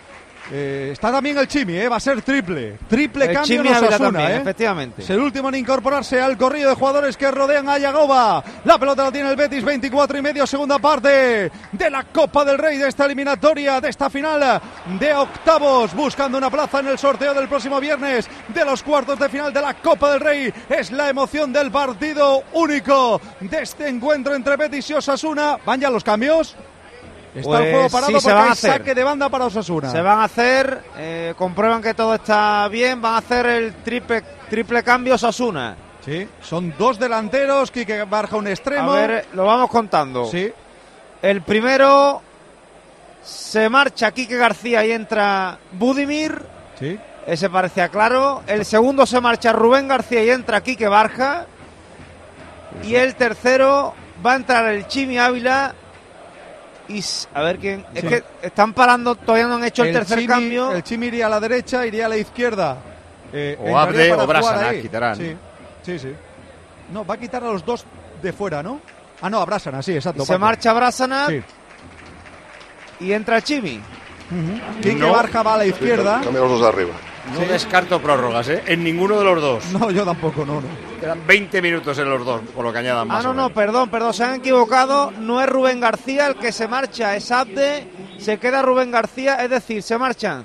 Está también el Chimi, va a ser triple El cambio Chimi en Ávila Osasuna, también, efectivamente. Es el último en incorporarse al corrillo de jugadores que rodean a Yagoba. La pelota la tiene el Betis, 24,5, segunda parte de la Copa del Rey, de esta eliminatoria, de esta final de octavos, buscando una plaza en el sorteo del próximo viernes de los cuartos de final de la Copa del Rey. Es la emoción del partido único de este encuentro entre Betis y Osasuna. ¿Van ya los cambios? Está el juego parado porque hay saque de banda para Osasuna. Se van a hacer, comprueban que todo está bien, van a hacer el triple cambio Osasuna. Sí, son dos delanteros, Quique Barja un extremo. A ver, lo vamos contando. Sí. El primero se marcha Quique García y entra Budimir. Sí. Ese parecía claro. El segundo se marcha Rubén García y entra Quique Barja. Y el tercero va a entrar el Chimi Ávila. Y a ver quién. Es que están parando, todavía no han hecho el tercer cambio. El Chimi iría a la derecha, iría a la izquierda. O Abde o Brasana quitarán. Sí. No, va a quitar a los dos de fuera, ¿no? Ah, no, a Brasana, sí, exacto. Se marcha Brasana y entra el Chimi. Quique Barja va a la izquierda. Cambia los dos de arriba. No descarto prórrogas, en ninguno de los dos. No, yo tampoco, no. Quedan 20 minutos en los dos, por lo que añadan más. Perdón, se han equivocado. No es Rubén García el que se marcha, es Abde. Se queda Rubén García, es decir, se marcha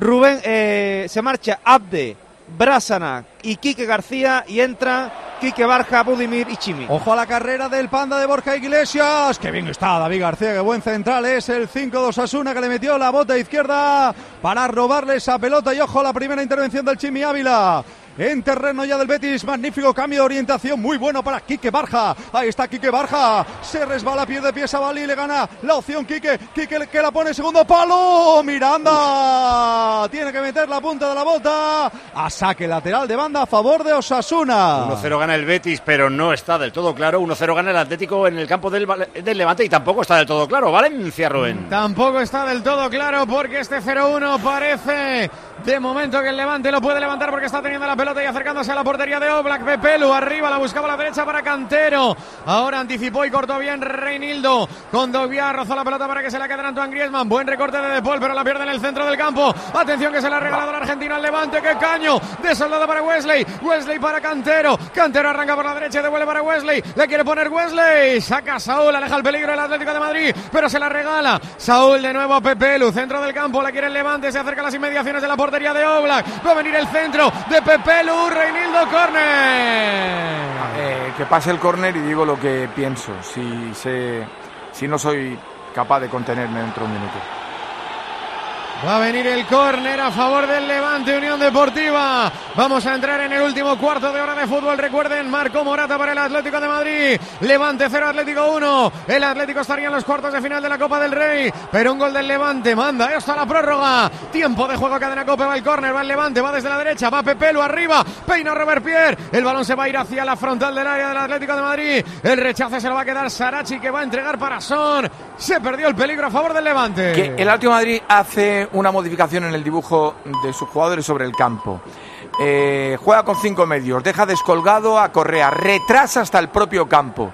Abde, Brasana y Quique García y entra Quique Barja, Budimir y Chimi. Ojo a la carrera del Panda de Borja Iglesias. Qué bien está David García, qué buen central es el 5 de Osasuna que le metió la bota izquierda para robarle esa pelota. Y ojo a la primera intervención del Chimi Ávila en terreno ya del Betis. Magnífico cambio de orientación, muy bueno para Quique Barja. Ahí está Quique Barja, se resbala, pierde pie Sabali y le gana la opción Quique que la pone segundo palo. Miranda tiene que meter la punta de la bota a saque lateral de banda a favor de Osasuna. 1-0 gana el Betis, pero no está del todo claro. 1-0 gana el Atlético en el campo del Levante y tampoco está del todo claro. Valencia, Rubén. Tampoco está del todo claro porque este 0-1 parece de momento que el Levante lo puede levantar porque está teniendo la pelota y acercándose a la portería de Oblak. Pepelu arriba, la buscaba a la derecha para Cantero. Ahora anticipó y cortó bien Reinildo. Con Dogbia rozó la pelota para que se la quede Antoine Griezmann. Buen recorte de De Paul, pero la pierde en el centro del campo. Atención que se la ha regalado el argentino al Levante. ¡Qué caño! De soldado para Wesley. Wesley para Cantero. Cantero arranca por la derecha y devuelve para Wesley. Le quiere poner Wesley. Saca a Saúl, aleja el peligro del Atlético de Madrid, pero se la regala. Saúl de nuevo a Pepelu. Centro del campo, la quiere el Levante. Se acerca a las inmediaciones de la portería de Oblak. Va a venir el centro de Pepelu. Reinildo, córner. Que pase el córner y digo lo que pienso. Si no soy capaz de contenerme dentro de un minuto. Va a venir el córner a favor del Levante Unión Deportiva. Vamos a entrar en el último cuarto de hora de fútbol. Recuerden, marcó Morata para el Atlético de Madrid. Levante 0, Atlético 1. El Atlético estaría en los cuartos de final de la Copa del Rey, pero un gol del Levante manda esto a la prórroga. Tiempo de juego, cadena Cope, va el córner, va el Levante, va desde la derecha, va Pepelu arriba, peina Robert Pierre. El balón se va a ir hacia la frontal del área del Atlético de Madrid. El rechace se lo va a quedar Sarachi, que va a entregar para Son. Se perdió el peligro a favor del Levante. Que el Atlético de Madrid hace una modificación en el dibujo de sus jugadores sobre el campo. Juega con 5 medios, deja descolgado a Correa, retrasa hasta el propio campo.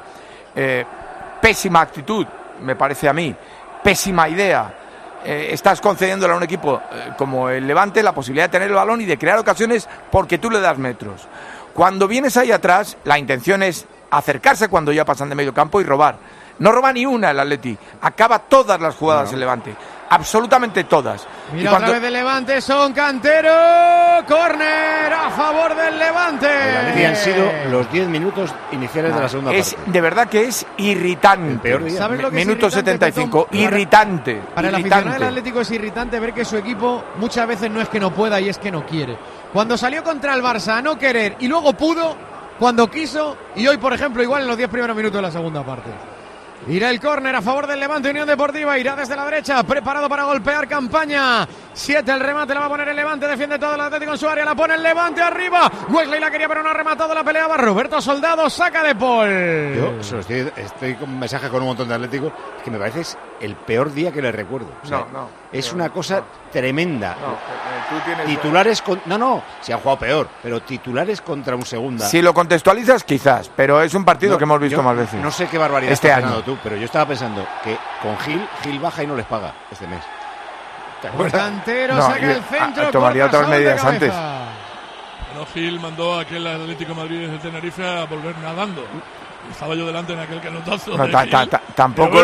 Pésima actitud, me parece a mí, pésima idea. Estás concediéndole a un equipo como el Levante la posibilidad de tener el balón y de crear ocasiones porque tú le das metros. Cuando vienes ahí atrás, la intención es acercarse cuando ya pasan de medio campo y robar. No roba ni una el Atleti, acaba todas las jugadas el Levante, absolutamente todas. Mira otra vez del Levante, Son Cantero, córner a favor del Levante. El Atleti han sido los 10 minutos iniciales de la segunda parte. De verdad que es irritante. El peor día. ¿Sabes lo que Minuto es irritante, 75, irritante. Para el aficionado del Atlético es irritante ver que su equipo muchas veces no es que no pueda y es que no quiere. Cuando salió contra el Barça a no querer y luego pudo cuando quiso, y hoy por ejemplo igual en los 10 primeros minutos de la segunda parte. Irá el córner a favor del Levante Unión Deportiva, irá desde la derecha, preparado para golpear Campaña. 7 el remate, la va a poner el Levante, defiende todo el Atlético en su área, la pone el Levante arriba. Wesley la quería pero no ha rematado, la peleaba Roberto Soldado, saca de Paul. Yo estoy con un mensaje con un montón de Atléticos, es que me parece es el peor día que les recuerdo. O sea, es una cosa tremenda. Tú tienes titulares si han jugado peor, pero titulares contra un segunda. Si lo contextualizas quizás, pero es un partido que hemos visto más veces. No sé qué barbaridad este estás año. pensando tú, pero yo estaba pensando que con Gil baja y no les paga este mes. ¿te acuerdas? Cantero saca el centro. Tomaría otras medidas antes. Pero Gil mandó a aquel Atlético de Madrid desde Tenerife a volver nadando. Estaba yo delante en aquel canotazo. Tampoco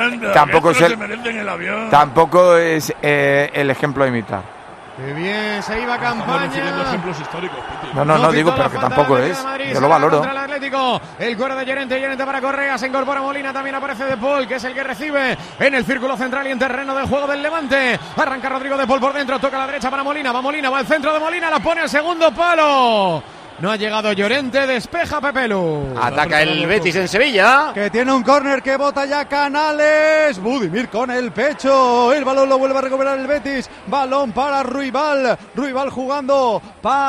es el ejemplo a imitar. Qué bien, se iba campaña. Ejemplos históricos, Piti. No, digo, pero que tampoco es. Yo lo valoro. El Atlético, el cuero de Llorente para Correa, se incorpora Molina, también aparece De Paul, que es el que recibe en el círculo central y en terreno del juego del Levante. Arranca Rodrigo De Paul por dentro, toca a la derecha para Molina, va al centro de Molina, la pone al segundo palo. No ha llegado Llorente, despeja Pepelu. Ataca el Betis en Sevilla. Que tiene un córner que bota ya Canales. Budimir con el pecho. El balón lo vuelve a recuperar el Betis. Balón para Ruibal. Ruibal jugando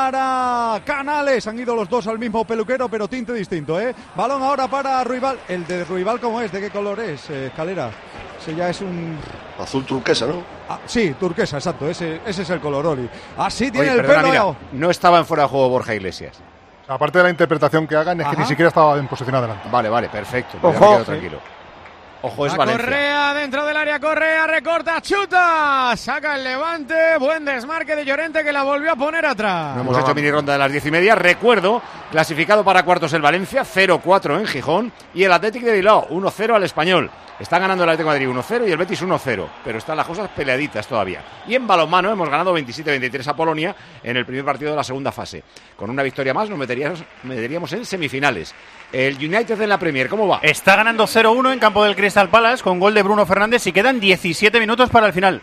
para Canales. Han ido los dos al mismo peluquero, pero tinte distinto, ¿eh? Balón ahora para Ruibal. El de Ruibal, ¿cómo es? ¿De qué color es, Calera? Ese ya es un... azul turquesa, ¿no? Sí, turquesa, exacto. Ese es el color, Oli. Así tiene el pelo. Mira, no estaba en fuera de juego Borja Iglesias. O sea, aparte de la interpretación que hagan, es que ni siquiera estaba en posición adelante. Vale, perfecto. Ojo, ya me quedo tranquilo. Ojo, es Valencia. Correa dentro del área, Correa recorta, chuta, saca el Levante, buen desmarque de Llorente que la volvió a poner atrás. No hemos hecho mini ronda de las 10:30. Recuerdo, clasificado para cuartos el Valencia, 0-4 en Gijón, y el Athletic de Bilbao, 1-0 al Español. Está ganando el Atlético de Madrid 1-0 y el Betis 1-0, pero están las cosas peleaditas todavía. Y en balonmano hemos ganado 27-23 a Polonia en el primer partido de la segunda fase. Con una victoria más nos meteríamos en semifinales. El United en la Premier, ¿cómo va? Está ganando 0-1 en campo del Crystal Palace con gol de Bruno Fernández y quedan 17 minutos para el final.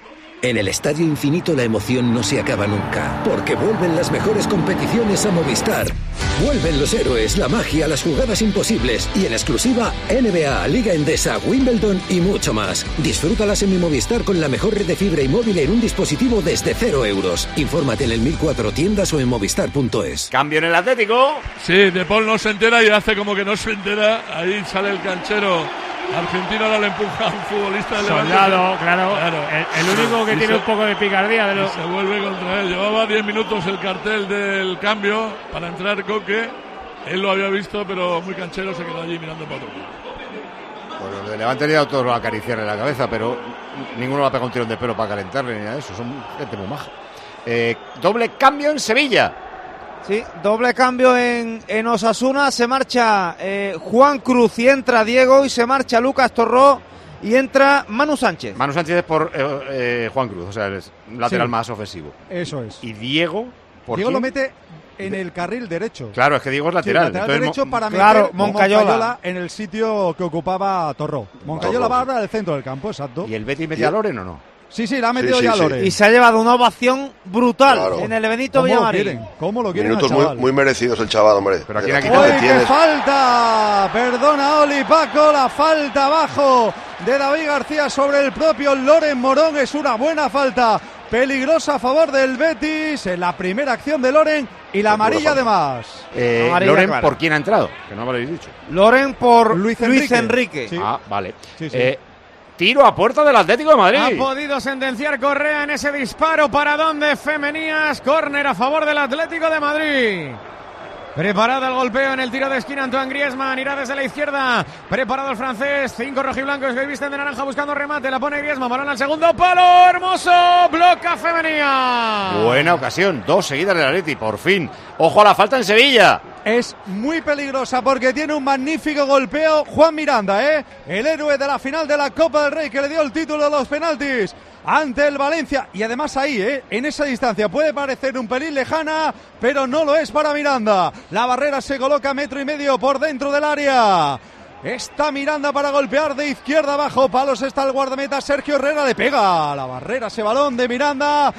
En el Estadio Infinito la emoción no se acaba nunca, porque vuelven las mejores competiciones a Movistar. Vuelven los héroes, la magia, las jugadas imposibles y en exclusiva NBA, Liga Endesa, Wimbledon y mucho más. Disfrútalas en mi Movistar con la mejor red de fibra y móvil en un dispositivo desde 0 euros. Infórmate en el 1004 tiendas o en movistar.es. Cambio en el Atlético. Sí, De Paul no se entera y hace como que no se entera. Ahí sale el canchero argentino, ahora le empuja a un futbolista del Levante. Soldado, claro. El único que tiene un poco de picardía. Se vuelve contra él. Llevaba 10 minutos el cartel del cambio para entrar Coque. Él lo había visto, pero muy canchero, se quedó allí mirando para otro lado. Bueno, el Levante le ha dado todo a acariciarle la cabeza, pero ninguno le ha pegado un tirón de pelo para calentarle ni nada de eso. Son gente muy maja. Doble cambio en Sevilla. Sí, doble cambio en Osasuna. Se marcha Juan Cruz y entra Diego, y se marcha Lucas Torró y entra Manu Sánchez. Manu Sánchez es por Juan Cruz, o sea, es lateral más ofensivo. Eso es. Y Diego, Diego lo mete en el carril derecho. Claro, es que Diego es lateral. Sí, lateral derecho para meter Moncayola en el sitio que ocupaba Torró. Moncayola va ahora al centro del campo, exacto. ¿Y el Betis mete a Loren o no? Sí, la ha metido ya Loren. Y se ha llevado una ovación brutal en el Benito Villamarín. ¿Cómo lo quieren? Minutos muy merecidos el chaval, hombre. Pero aquí ¡qué falta! Perdona, Oli, Paco, la falta abajo de David García sobre el propio Loren Morón. Es una buena falta, peligrosa a favor del Betis en la primera acción de Loren y la amarilla además. Loren, clara. ¿Por quién ha entrado? Que no me lo habéis dicho. Loren por Luis Enrique. Sí. Ah, vale. Sí. Tiro a puerta del Atlético de Madrid. Ha podido sentenciar Correa en ese disparo para donde Femenías. Córner a favor del Atlético de Madrid. Preparado el golpeo en el tiro de esquina, Antoine Griezmann irá desde la izquierda. Preparado el francés, 5 rojiblancos que visten de naranja buscando remate. La pone Griezmann, balón al segundo palo, hermoso, bloca Femenía. Buena ocasión, 2 seguidas del Atleti, por fin. Ojo a la falta en Sevilla. Es muy peligrosa porque tiene un magnífico golpeo Juan Miranda, el héroe de la final de la Copa del Rey que le dio el título de los penaltis ante el Valencia. Y además ahí, en esa distancia puede parecer un pelín lejana, pero no lo es para Miranda. La barrera se coloca 1,5 metros por dentro del área. Está Miranda para golpear de izquierda abajo. Palos está el guardameta Sergio Herrera. Le pega a la barrera ese balón de Miranda.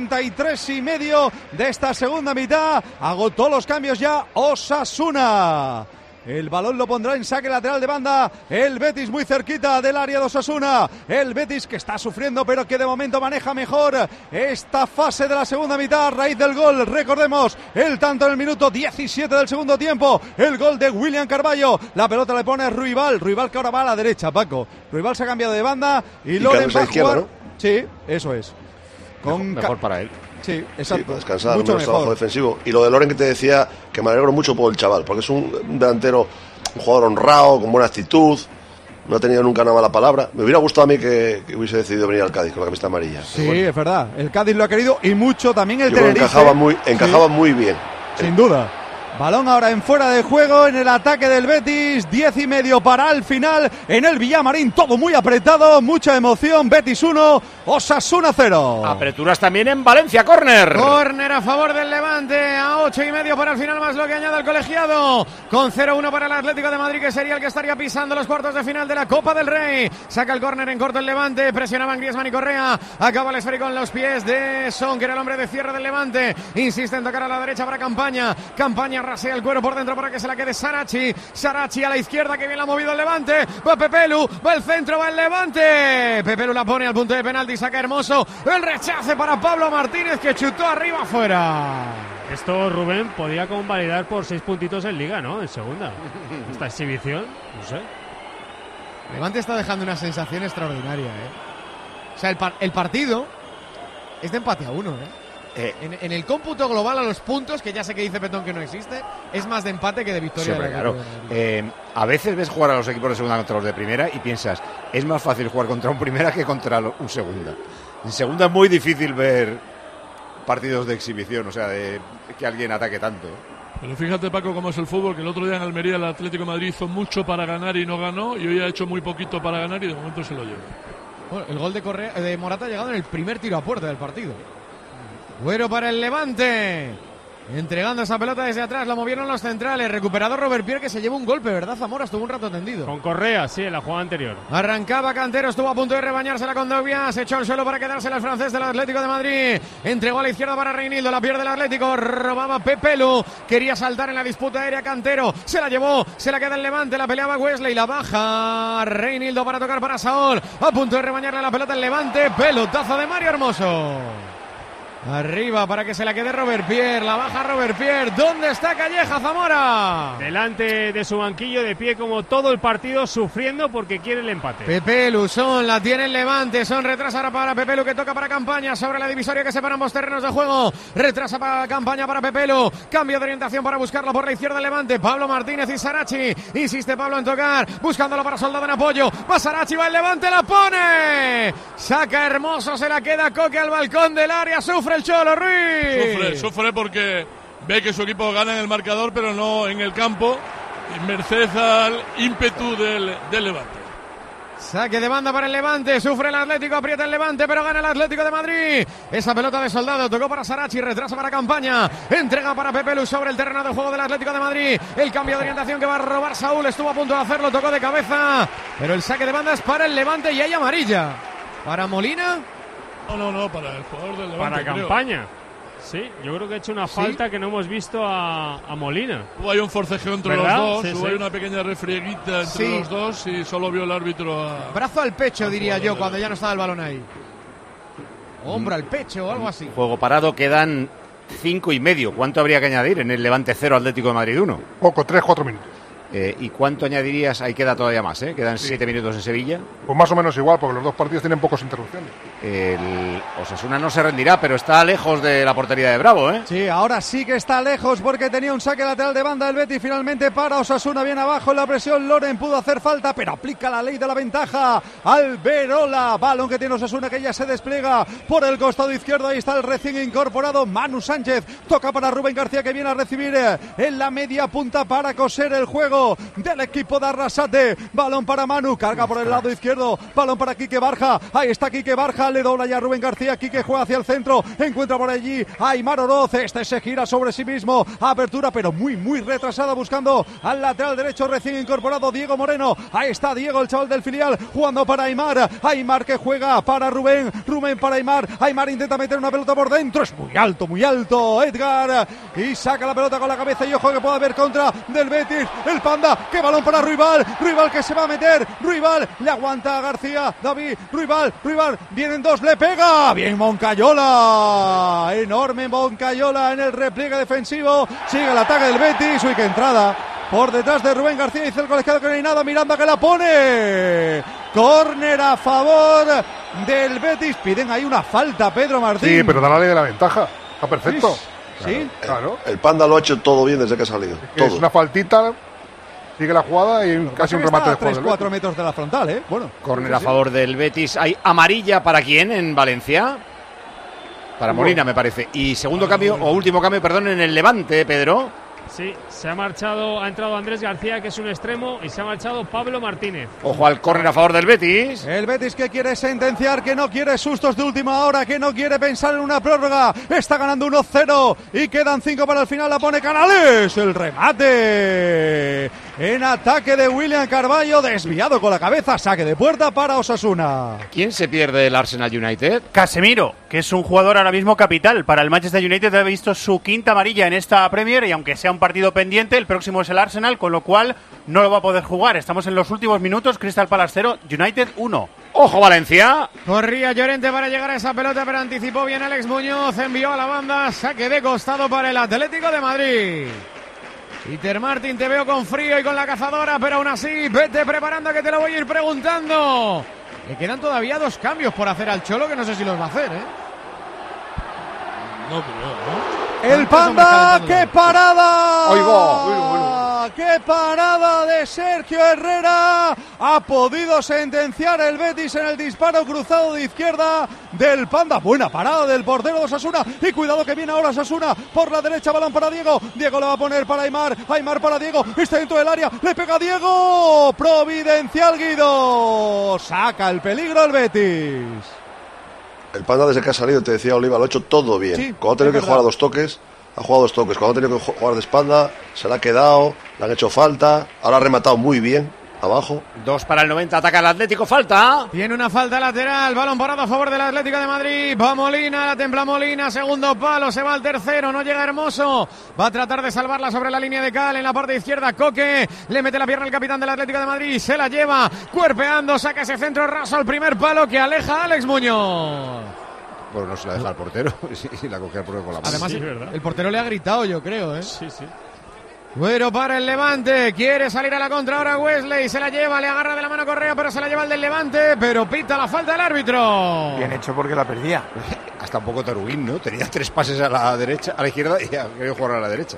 33,5 de esta segunda mitad. Agotó los cambios ya Osasuna. El balón lo pondrá en saque lateral de banda el Betis, muy cerquita del área de Osasuna. El Betis que está sufriendo pero que de momento maneja mejor esta fase de la segunda mitad a raíz del gol. Recordemos el tanto en el minuto 17 del segundo tiempo. El gol de William Carballo. La pelota le pone Ruibal que ahora va a la derecha, Paco. Ruibal se ha cambiado de banda y Loren va a jugar, ¿no? Sí, eso es. Mejor para él. Sí, exacto. Sí, para descansar, mucho menos trabajo defensivo. Y lo de Loren que te decía, que me alegro mucho por el chaval, porque es un delantero, un jugador honrado, con buena actitud. no ha tenido nunca una mala palabra. Me hubiera gustado a mí que hubiese decidido venir al Cádiz con la camiseta amarilla. Sí, bueno, es verdad. El Cádiz lo ha querido y mucho también el Tenerife. Encajaba muy bien. Sin duda. Balón ahora en fuera de juego en el ataque del Betis, 10:30 para el final en el Villamarín, todo muy apretado, mucha emoción. Betis 1, Osasuna 0. Aperturas también en Valencia, córner. Córner a favor del Levante, a 8:30 para el final, más lo que añade el colegiado, con 0-1 para el Atlético de Madrid, que sería el que estaría pisando los cuartos de final de la Copa del Rey. Saca el córner en corto el Levante, presionaban Griezmann y Correa, acaba el esférico en los pies de Son, que era el hombre de cierre del Levante, insiste en tocar a la derecha para Campaña rasea el cuero por dentro para que se la quede Sarachi a la izquierda, que bien la ha movido el Levante, va Pepelu, va el centro, va el Levante, Pepelu la pone al punto de penalti, saca Hermoso, el rechace para Pablo Martínez, que chutó arriba afuera. Esto, Rubén, podía convalidar por 6 puntitos en Liga, ¿no? En segunda. Esta exhibición, no sé. Levante está dejando una sensación extraordinaria, O sea, el partido es de empate a 1, En el cómputo global a los puntos, que ya sé que dice Petón que no existe, es más de empate que de victoria. Siempre, claro. A veces ves jugar a los equipos de segunda contra los de primera y piensas, es más fácil jugar contra un primera que contra un segunda. En segunda es muy difícil ver partidos de exhibición, o sea, de que alguien ataque tanto. Pero fíjate, Paco, cómo es el fútbol, que el otro día en Almería el Atlético de Madrid hizo mucho para ganar y no ganó, y hoy ha hecho muy poquito para ganar y de momento se lo lleva. Bueno, el gol de Morata ha llegado en el primer tiro a puerta del partido. Güero para el Levante, entregando esa pelota desde atrás, la movieron los centrales, recuperado Robert Pierre, que se llevó un golpe, ¿verdad, Zamora? Estuvo un rato tendido. Con Correa, sí, en la jugada anterior. Arrancaba Cantero, estuvo a punto de rebañársela con Dogbia, se echó al suelo para quedársela el francés del Atlético de Madrid, entregó a la izquierda para Reinildo, la pierde el Atlético, robaba Pepelu, quería saltar en la disputa aérea Cantero, se la llevó, se la queda el Levante, la peleaba Wesley, la baja Reinildo para tocar para Saúl, a punto de rebañarle la pelota el Levante, pelotazo de Mario Hermoso. Arriba para que se la quede Robert Pierre, la baja Robert Pierre. ¿Dónde está Calleja, Zamora? Delante de su banquillo, de pie como todo el partido, sufriendo porque quiere el empate. Pepelu, Son, la tiene el Levante. Son retrasa ahora para Pepelu, que toca para Campaña sobre la divisoria que separa ambos terrenos de juego. Retrasa para Campaña para Pepelu. Cambio de orientación para buscarlo por la izquierda del Levante. Pablo Martínez y Sarachi. Insiste Pablo en tocar, buscándolo para Soldado en apoyo. Va Sarachi, va el Levante, la pone. Saca Hermoso, se la queda Coque al balcón del área. Sufre el Cholo Ruiz. Sufre porque ve que su equipo gana en el marcador, pero no en el campo, merced al ímpetu del Levante. Saque de banda para el Levante, sufre el Atlético, aprieta el Levante, pero gana el Atlético de Madrid. Esa pelota de Soldado, tocó para Sarachi, retrasa para Campaña, entrega para Pepelu sobre el terreno de juego del Atlético de Madrid. El cambio de orientación que va a robar Saúl, estuvo a punto de hacerlo, tocó de cabeza, pero el saque de banda es para el Levante y hay amarilla. ¿Para Molina? No, para el jugador del Levante. Para Campaña. Sí, yo creo que ha hecho una falta que no hemos visto a Molina. Hubo un forcejeo entre los dos, hubo una pequeña refrieguita entre los dos y solo vio el árbitro brazo al pecho, diría yo, cuando ya no estaba el balón ahí. Hombro al pecho o algo así. Juego parado, quedan 5:30. ¿Cuánto habría que añadir en el Levante 0, Atlético de Madrid 1? Poco, 3-4 minutos. ¿Y cuánto añadirías? Ahí queda todavía más, quedan 7 minutos en Sevilla. Pues más o menos igual, porque los dos partidos tienen pocas interrupciones. El Osasuna no se rendirá, pero está lejos de la portería de Bravo, Sí, ahora sí que está lejos, porque tenía un saque lateral de banda del Betis. Finalmente para Osasuna, bien abajo en la presión. Loren pudo hacer falta, pero aplica la ley de la ventaja. Alberola, balón que tiene Osasuna, que ya se despliega por el costado izquierdo. Ahí está el recién incorporado Manu Sánchez. Toca para Rubén García, que viene a recibir en la media punta para coser el juego del equipo de Arrasate. Balón para Manu, carga por el lado izquierdo, balón para Quique Barja, ahí está Quique Barja, le dobla ya a Rubén García. Quique juega hacia el centro, encuentra por allí a Aimar Oroz, se gira sobre sí mismo, apertura pero muy retrasada, buscando al lateral derecho recién incorporado Diego Moreno. Ahí está Diego, el chaval del filial, jugando para Aimar que juega para Rubén para Aimar intenta meter una pelota por dentro, es muy alto Edgar, y saca la pelota con la cabeza, y ojo que puede haber contra del Betis. El Panda, que balón para Ruibal que se va a meter, Ruibal le aguanta a García, David, Ruibal, vienen dos, le pega, bien Moncayola, enorme Moncayola en el repliegue defensivo, sigue el ataque del Betis. Uy, qué entrada por detrás de Rubén García, dice el colegiado que no hay nada, Miranda que la pone, córner a favor del Betis, piden ahí una falta, Pedro Martín. Sí, pero da la ley de la ventaja, está perfecto. Sí, claro. El Panda lo ha hecho todo bien desde que ha salido. Es una faltita. Sigue la jugada y casi un remate de juego. 3-4 metros de la frontal, Bueno. Córner a favor del Betis. ¿Hay amarilla para quién en Valencia? Para Molina, me parece. Y segundo cambio, o último cambio, perdón, en el Levante, Pedro. Sí, ha entrado Andrés García, que es un extremo, y se ha marchado Pablo Martínez. Ojo al córner a favor del Betis. El Betis que quiere sentenciar, que no quiere sustos de última hora, que no quiere pensar en una prórroga. Está ganando 1-0 y quedan 5 para el final. La pone Canales. El remate en ataque de William Carballo, desviado con la cabeza. Saque de puerta para Osasuna. ¿Quién se pierde el Arsenal United? Casemiro, que es un jugador ahora mismo capital para el Manchester United. Ha visto su quinta amarilla en esta Premier y aunque sea un partido pendiente, el próximo es el Arsenal, con lo cual no lo va a poder jugar. Estamos en los últimos minutos. Crystal Palace 0, United 1. ¡Ojo, Valencia! Corría Llorente para llegar a esa pelota, pero anticipó bien Alex Muñoz, envió a la banda, saque de costado para el Atlético de Madrid. Peter Martin, te veo con frío y con la cazadora, pero aún así, vete preparando que te lo voy a ir preguntando. Le quedan todavía 2 cambios por hacer al Cholo, que no sé si los va a hacer, No creo, ¿no? El Panda, ¡qué parada! ¡Oigo! ¡Qué parada de Sergio Herrera! Ha podido sentenciar el Betis en el disparo cruzado de izquierda del Panda. Buena parada del portero de Osasuna. Y cuidado que viene ahora Osasuna por la derecha, balón para Diego. Diego lo va a poner para Aimar. Aimar para Diego. Está dentro del área. Le pega Diego. Providencial Guido. Saca el peligro el Betis. El Panda desde que ha salido, te decía Oliva, lo ha hecho todo bien. Sí, cuando ha tenido que jugar a 2 toques, ha jugado 2 toques. Cuando ha tenido que jugar de espalda, se le ha quedado, le han hecho falta. Ahora ha rematado muy bien, abajo. 2 para el 90, ataca el Atlético, falta. Tiene una falta lateral, balón parado a favor del Atlético de Madrid. Va Molina, la templa Molina, segundo palo, se va al tercero, no llega Hermoso. Va a tratar de salvarla sobre la línea de cal en la parte izquierda. Coque, le mete la pierna al capitán del Atlético de Madrid, se la lleva, cuerpeando, saca ese centro raso al primer palo que aleja a Alex Muñoz. Bueno, no se la deja al portero y la coge al portero con la mano. Además, sí, el portero le ha gritado, yo creo, Sí. Bueno, para el Levante, quiere salir a la contra ahora Wesley, se la lleva, le agarra de la mano Correa, pero se la lleva el del Levante, pero pita la falta del árbitro. Bien hecho porque la perdía. Hasta un poco Taruguín, ¿no? Tenía 3 pases a la derecha, a la izquierda y ha querido jugar a la derecha.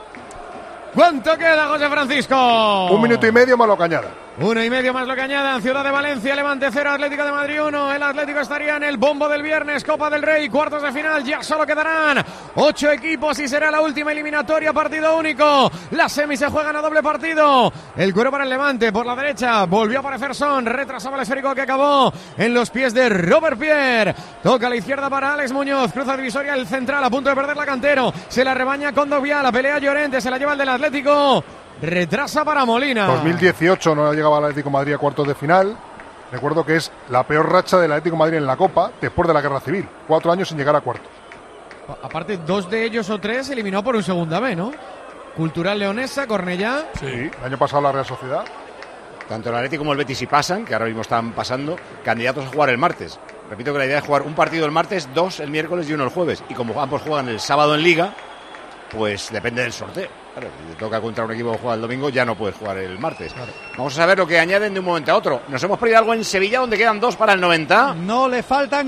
¿Cuánto queda, José Francisco? 1 minuto y medio más lo que añada. 1 y medio más lo que añadan. Ciudad de Valencia, Levante 0, Atlético de Madrid 1. El Atlético estaría en el bombo del viernes, Copa del Rey, cuartos de final. Ya solo quedarán 8 equipos y será la última eliminatoria, partido único. Las semis se juegan a doble partido. El cuero para el Levante, por la derecha, volvió a aparecer Son, retrasaba el esférico que acabó en los pies de Robert Pierre. Toca a la izquierda para Alex Muñoz, cruza divisoria el central, a punto de perder la Cantero. Se la rebaña con Dovial, la pelea Llorente, se la lleva el del Atlético. Retrasa para Molina. 2018 no llegaba el Atlético de Madrid a cuartos de final. Recuerdo que es la peor racha del Atlético de Madrid en la Copa después de la Guerra Civil. 4 años sin llegar a cuartos. Aparte, 2 de ellos o 3 eliminó por un segunda B, ¿no? Cultural Leonesa, Cornellá. Sí, el año pasado la Real Sociedad. Tanto el Atlético como el Betis, si pasan, que ahora mismo están pasando, candidatos a jugar el martes. Repito que la idea es jugar un partido el martes, 2 el miércoles y 1 el jueves. Y como ambos juegan el sábado en Liga, pues depende del sorteo. Claro, si te toca contra un equipo que juega el domingo, ya no puedes jugar el martes. Claro. Vamos a saber lo que añaden de un momento a otro. Nos hemos perdido algo en Sevilla, donde quedan 2 para el 90. No, le faltan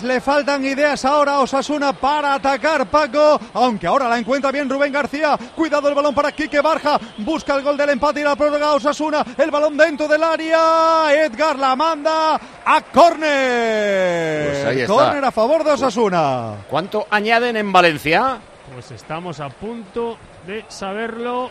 ideas ahora a Osasuna para atacar, Paco. Aunque ahora la encuentra bien Rubén García. Cuidado el balón para Quique Barja. Busca el gol del empate y la prórroga a Osasuna. El balón dentro del área. Edgar la manda a córner. Pues ahí está. Córner a favor de Osasuna. ¿Cuánto añaden en Valencia? Pues estamos a punto de saberlo.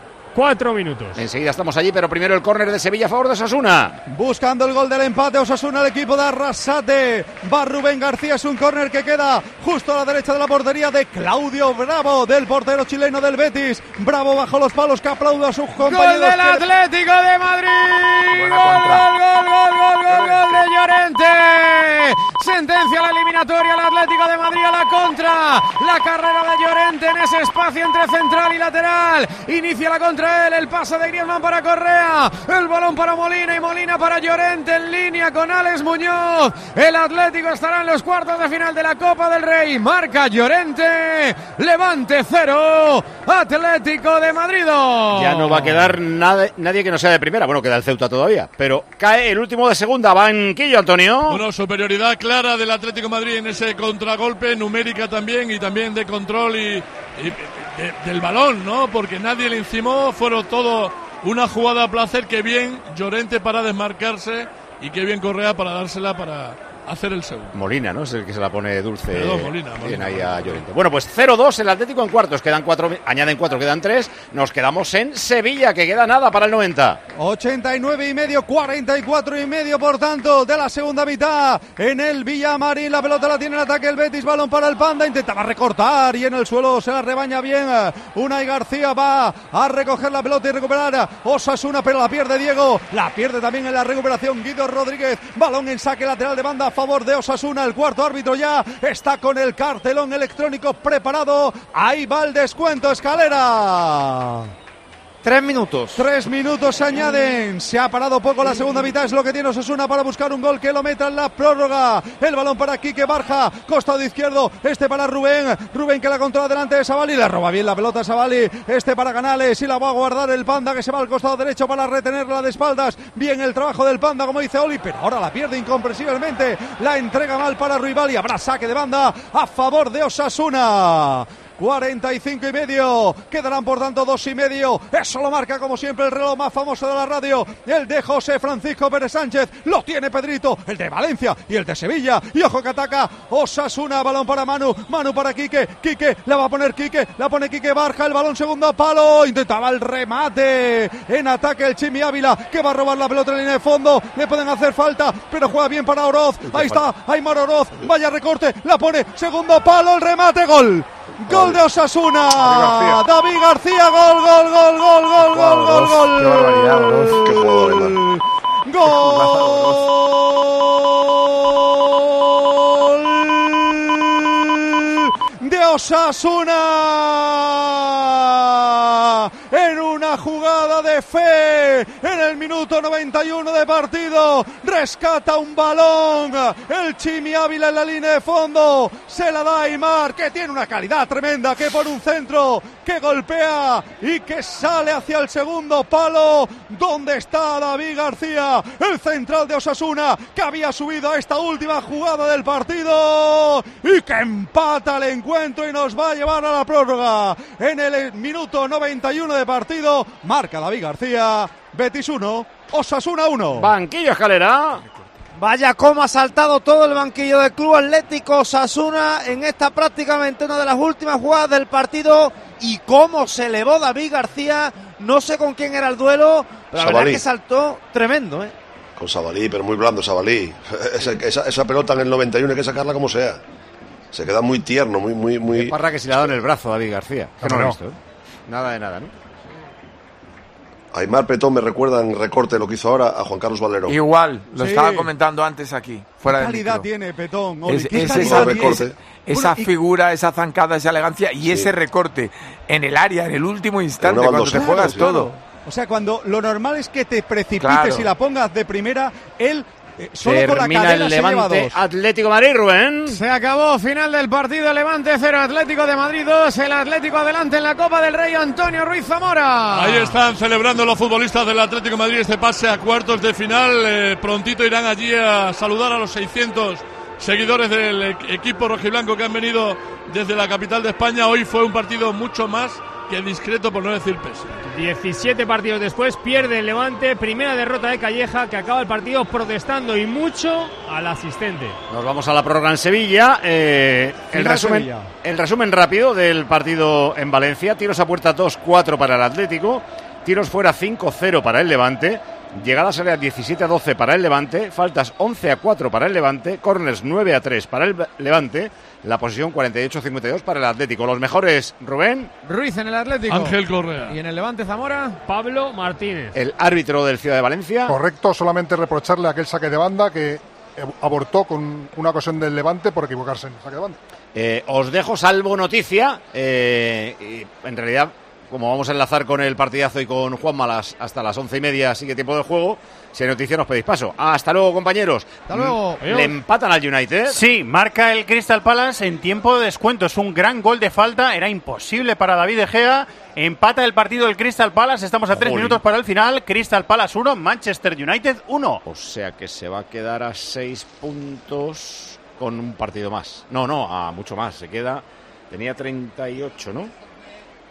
4 minutos. Enseguida estamos allí, pero primero el córner de Sevilla a favor de Osasuna. Buscando el gol del empate, Osasuna, el equipo de Arrasate. Va Rubén García, es un córner que queda justo a la derecha de la portería de Claudio Bravo, del portero chileno del Betis. Bravo bajo los palos, que aplaude a sus compañeros. ¡Gol del Atlético de Madrid! ¡Gol de Llorente! Sentencia la eliminatoria, el Atlético de Madrid a la contra. La carrera de Llorente en ese espacio entre central y lateral. Inicia la contra él, el pase de Griezmann para Correa, el balón para Molina y Molina para Llorente en línea con Alex Muñoz. El Atlético estará en los cuartos de final de la Copa del Rey. Marca Llorente, Levante 0, Atlético de Madrid 2. Ya no va a quedar nadie que no sea de primera. Bueno, queda el Ceuta todavía, pero cae el último de segunda. Banquillo, Antonio. Bueno, superioridad clara del Atlético de Madrid en ese contragolpe, numérica también, y también de control y del balón, ¿no? Porque nadie le encimó, fueron todo una jugada a placer, que bien Llorente para desmarcarse y que bien Correa para dársela para hacer el segundo. Molina, ¿no? Es el que se la pone dulce. Perdón, Molina. Bien ahí a Llorente. Bueno, pues 0-2 el Atlético en cuartos. Quedan 4, añaden 4, quedan 3. Nos quedamos en Sevilla, que queda nada para el 90. 89,5, 44,5, por tanto, de la segunda mitad. En el Villamarín, la pelota la tiene en ataque el Betis, balón para el Panda, intentaba recortar y en el suelo se la rebaña bien. Unai García va a recoger la pelota y recuperar Osasuna, pero la pierde Diego. La pierde también en la recuperación Guido Rodríguez. Balón en saque lateral de banda a favor de Osasuna. El cuarto árbitro ya está con el cartelón electrónico preparado. Ahí va el descuento, Escalera. 3 minutos. 3 minutos se añaden. Se ha parado poco la segunda mitad. Es lo que tiene Osasuna para buscar un gol que lo meta en la prórroga. El balón para Quique Barja. Costado izquierdo. Este para Rubén. Rubén que la controla delante de Savali. Le roba bien la pelota a Savali. Este para Canales. Y la va a guardar el Panda, que se va al costado derecho para retenerla de espaldas. Bien el trabajo del Panda, como dice Oli. Pero ahora la pierde incomprensiblemente. La entrega mal para Ruibal. Y habrá saque de banda a favor de Osasuna. 45,5, quedarán por tanto 2,5. Eso lo marca como siempre el reloj más famoso de la radio, el de José Francisco Pérez Sánchez. Lo tiene Pedrito, el de Valencia y el de Sevilla. Y ojo que ataca Osasuna, balón para Manu, Manu para Quique, Quique la va a poner Quique, la pone Quique Barja, el balón segundo palo, intentaba el remate en ataque el Chimi Ávila, que va a robar la pelota en la línea de fondo. Le pueden hacer falta, pero juega bien para Oroz. Ahí está Aimar Oroz, vaya recorte, la pone segundo palo, el remate, gol. Gol de Osasuna, David García, gol. Qué barbaridad, Oroz. Qué jugador, gol de Osasuna en una jugada de fe. En el minuto 91 de partido rescata un balón el Chimi Ávila en la línea de fondo, se la da a Aimar, que tiene una calidad tremenda, que por un centro que golpea y que sale hacia el segundo palo, donde está David García, el central de Osasuna, que había subido a esta última jugada del partido y que empata el encuentro y nos va a llevar a la prórroga. En el minuto 91 de partido marca David García. Betis 1, Osasuna 1. Banquillo, Escalera. Vaya cómo ha saltado todo el banquillo del Club Atlético Osasuna en esta prácticamente una de las últimas jugadas del partido, y cómo se elevó David García. No sé con quién era el duelo, pero la verdad es que saltó tremendo, ¿eh? Con Sabalí, pero muy blando Sabalí. Esa pelota en el 91 hay que sacarla como sea. Se queda muy tierno, muy... Parra que se le ha dado en el brazo a David García. Que no lo he visto, ¿eh? Nada de nada, ¿no? Aimar Petón me recuerda en recorte lo que hizo ahora a Juan Carlos Valero. Igual, lo estaba comentando antes aquí, fuera de calidad micro. Tiene Petón, esa figura, esa zancada, esa elegancia y ese recorte en el área, en el último instante, cuando te juegas todo. O sea, cuando lo normal es que te precipites y la pongas de primera, él... solo con la cadera el Levante Atlético de Madrid, Rubén. Se acabó, final del partido. Levante 0, Atlético de Madrid 2. El Atlético adelante en la Copa del Rey, Antonio Ruiz Zamora. Ahí están celebrando los futbolistas del Atlético de Madrid este pase a cuartos de final. Prontito irán allí a saludar a los 600 seguidores del equipo rojiblanco que han venido desde la capital de España. Hoy fue un partido mucho más que discreto, por no decir pese. 17 partidos después pierde el Levante, primera derrota de Calleja, que acaba el partido protestando y mucho al asistente. Nos vamos a la prórroga en Sevilla. El resumen rápido del partido en Valencia. Tiros a puerta 2-4 para el Atlético, tiros fuera 5-0 para el Levante, llegadas a área 17-12 para el Levante, faltas 11-4 para el Levante, córners 9-3 para el Levante, la posesión 48-52 para el Atlético. Los mejores, Rubén. Ruiz en el Atlético. Ángel Correa. Y en el Levante, Zamora. Pablo Martínez. El árbitro del Ciudad de Valencia. Correcto, solamente reprocharle aquel saque de banda que abortó con una ocasión del Levante por equivocarse en el saque de banda. Os dejo salvo noticia. Y en realidad, como vamos a enlazar con el partidazo y con Juan Malas hasta las 11:30, sigue tiempo del juego. Si hay noticias nos pedís paso. Hasta luego, compañeros. Hasta luego. ¿Le empatan al United? Sí, marca el Crystal Palace en tiempo de descuento. Es un gran gol de falta. Era imposible para David De Gea. Empata el partido del Crystal Palace. Estamos a 3 minutos para el final. Crystal Palace 1, Manchester United 1. O sea que se va a quedar a 6 puntos con un partido más. No, a mucho más. Se queda... Tenía 38, ¿no?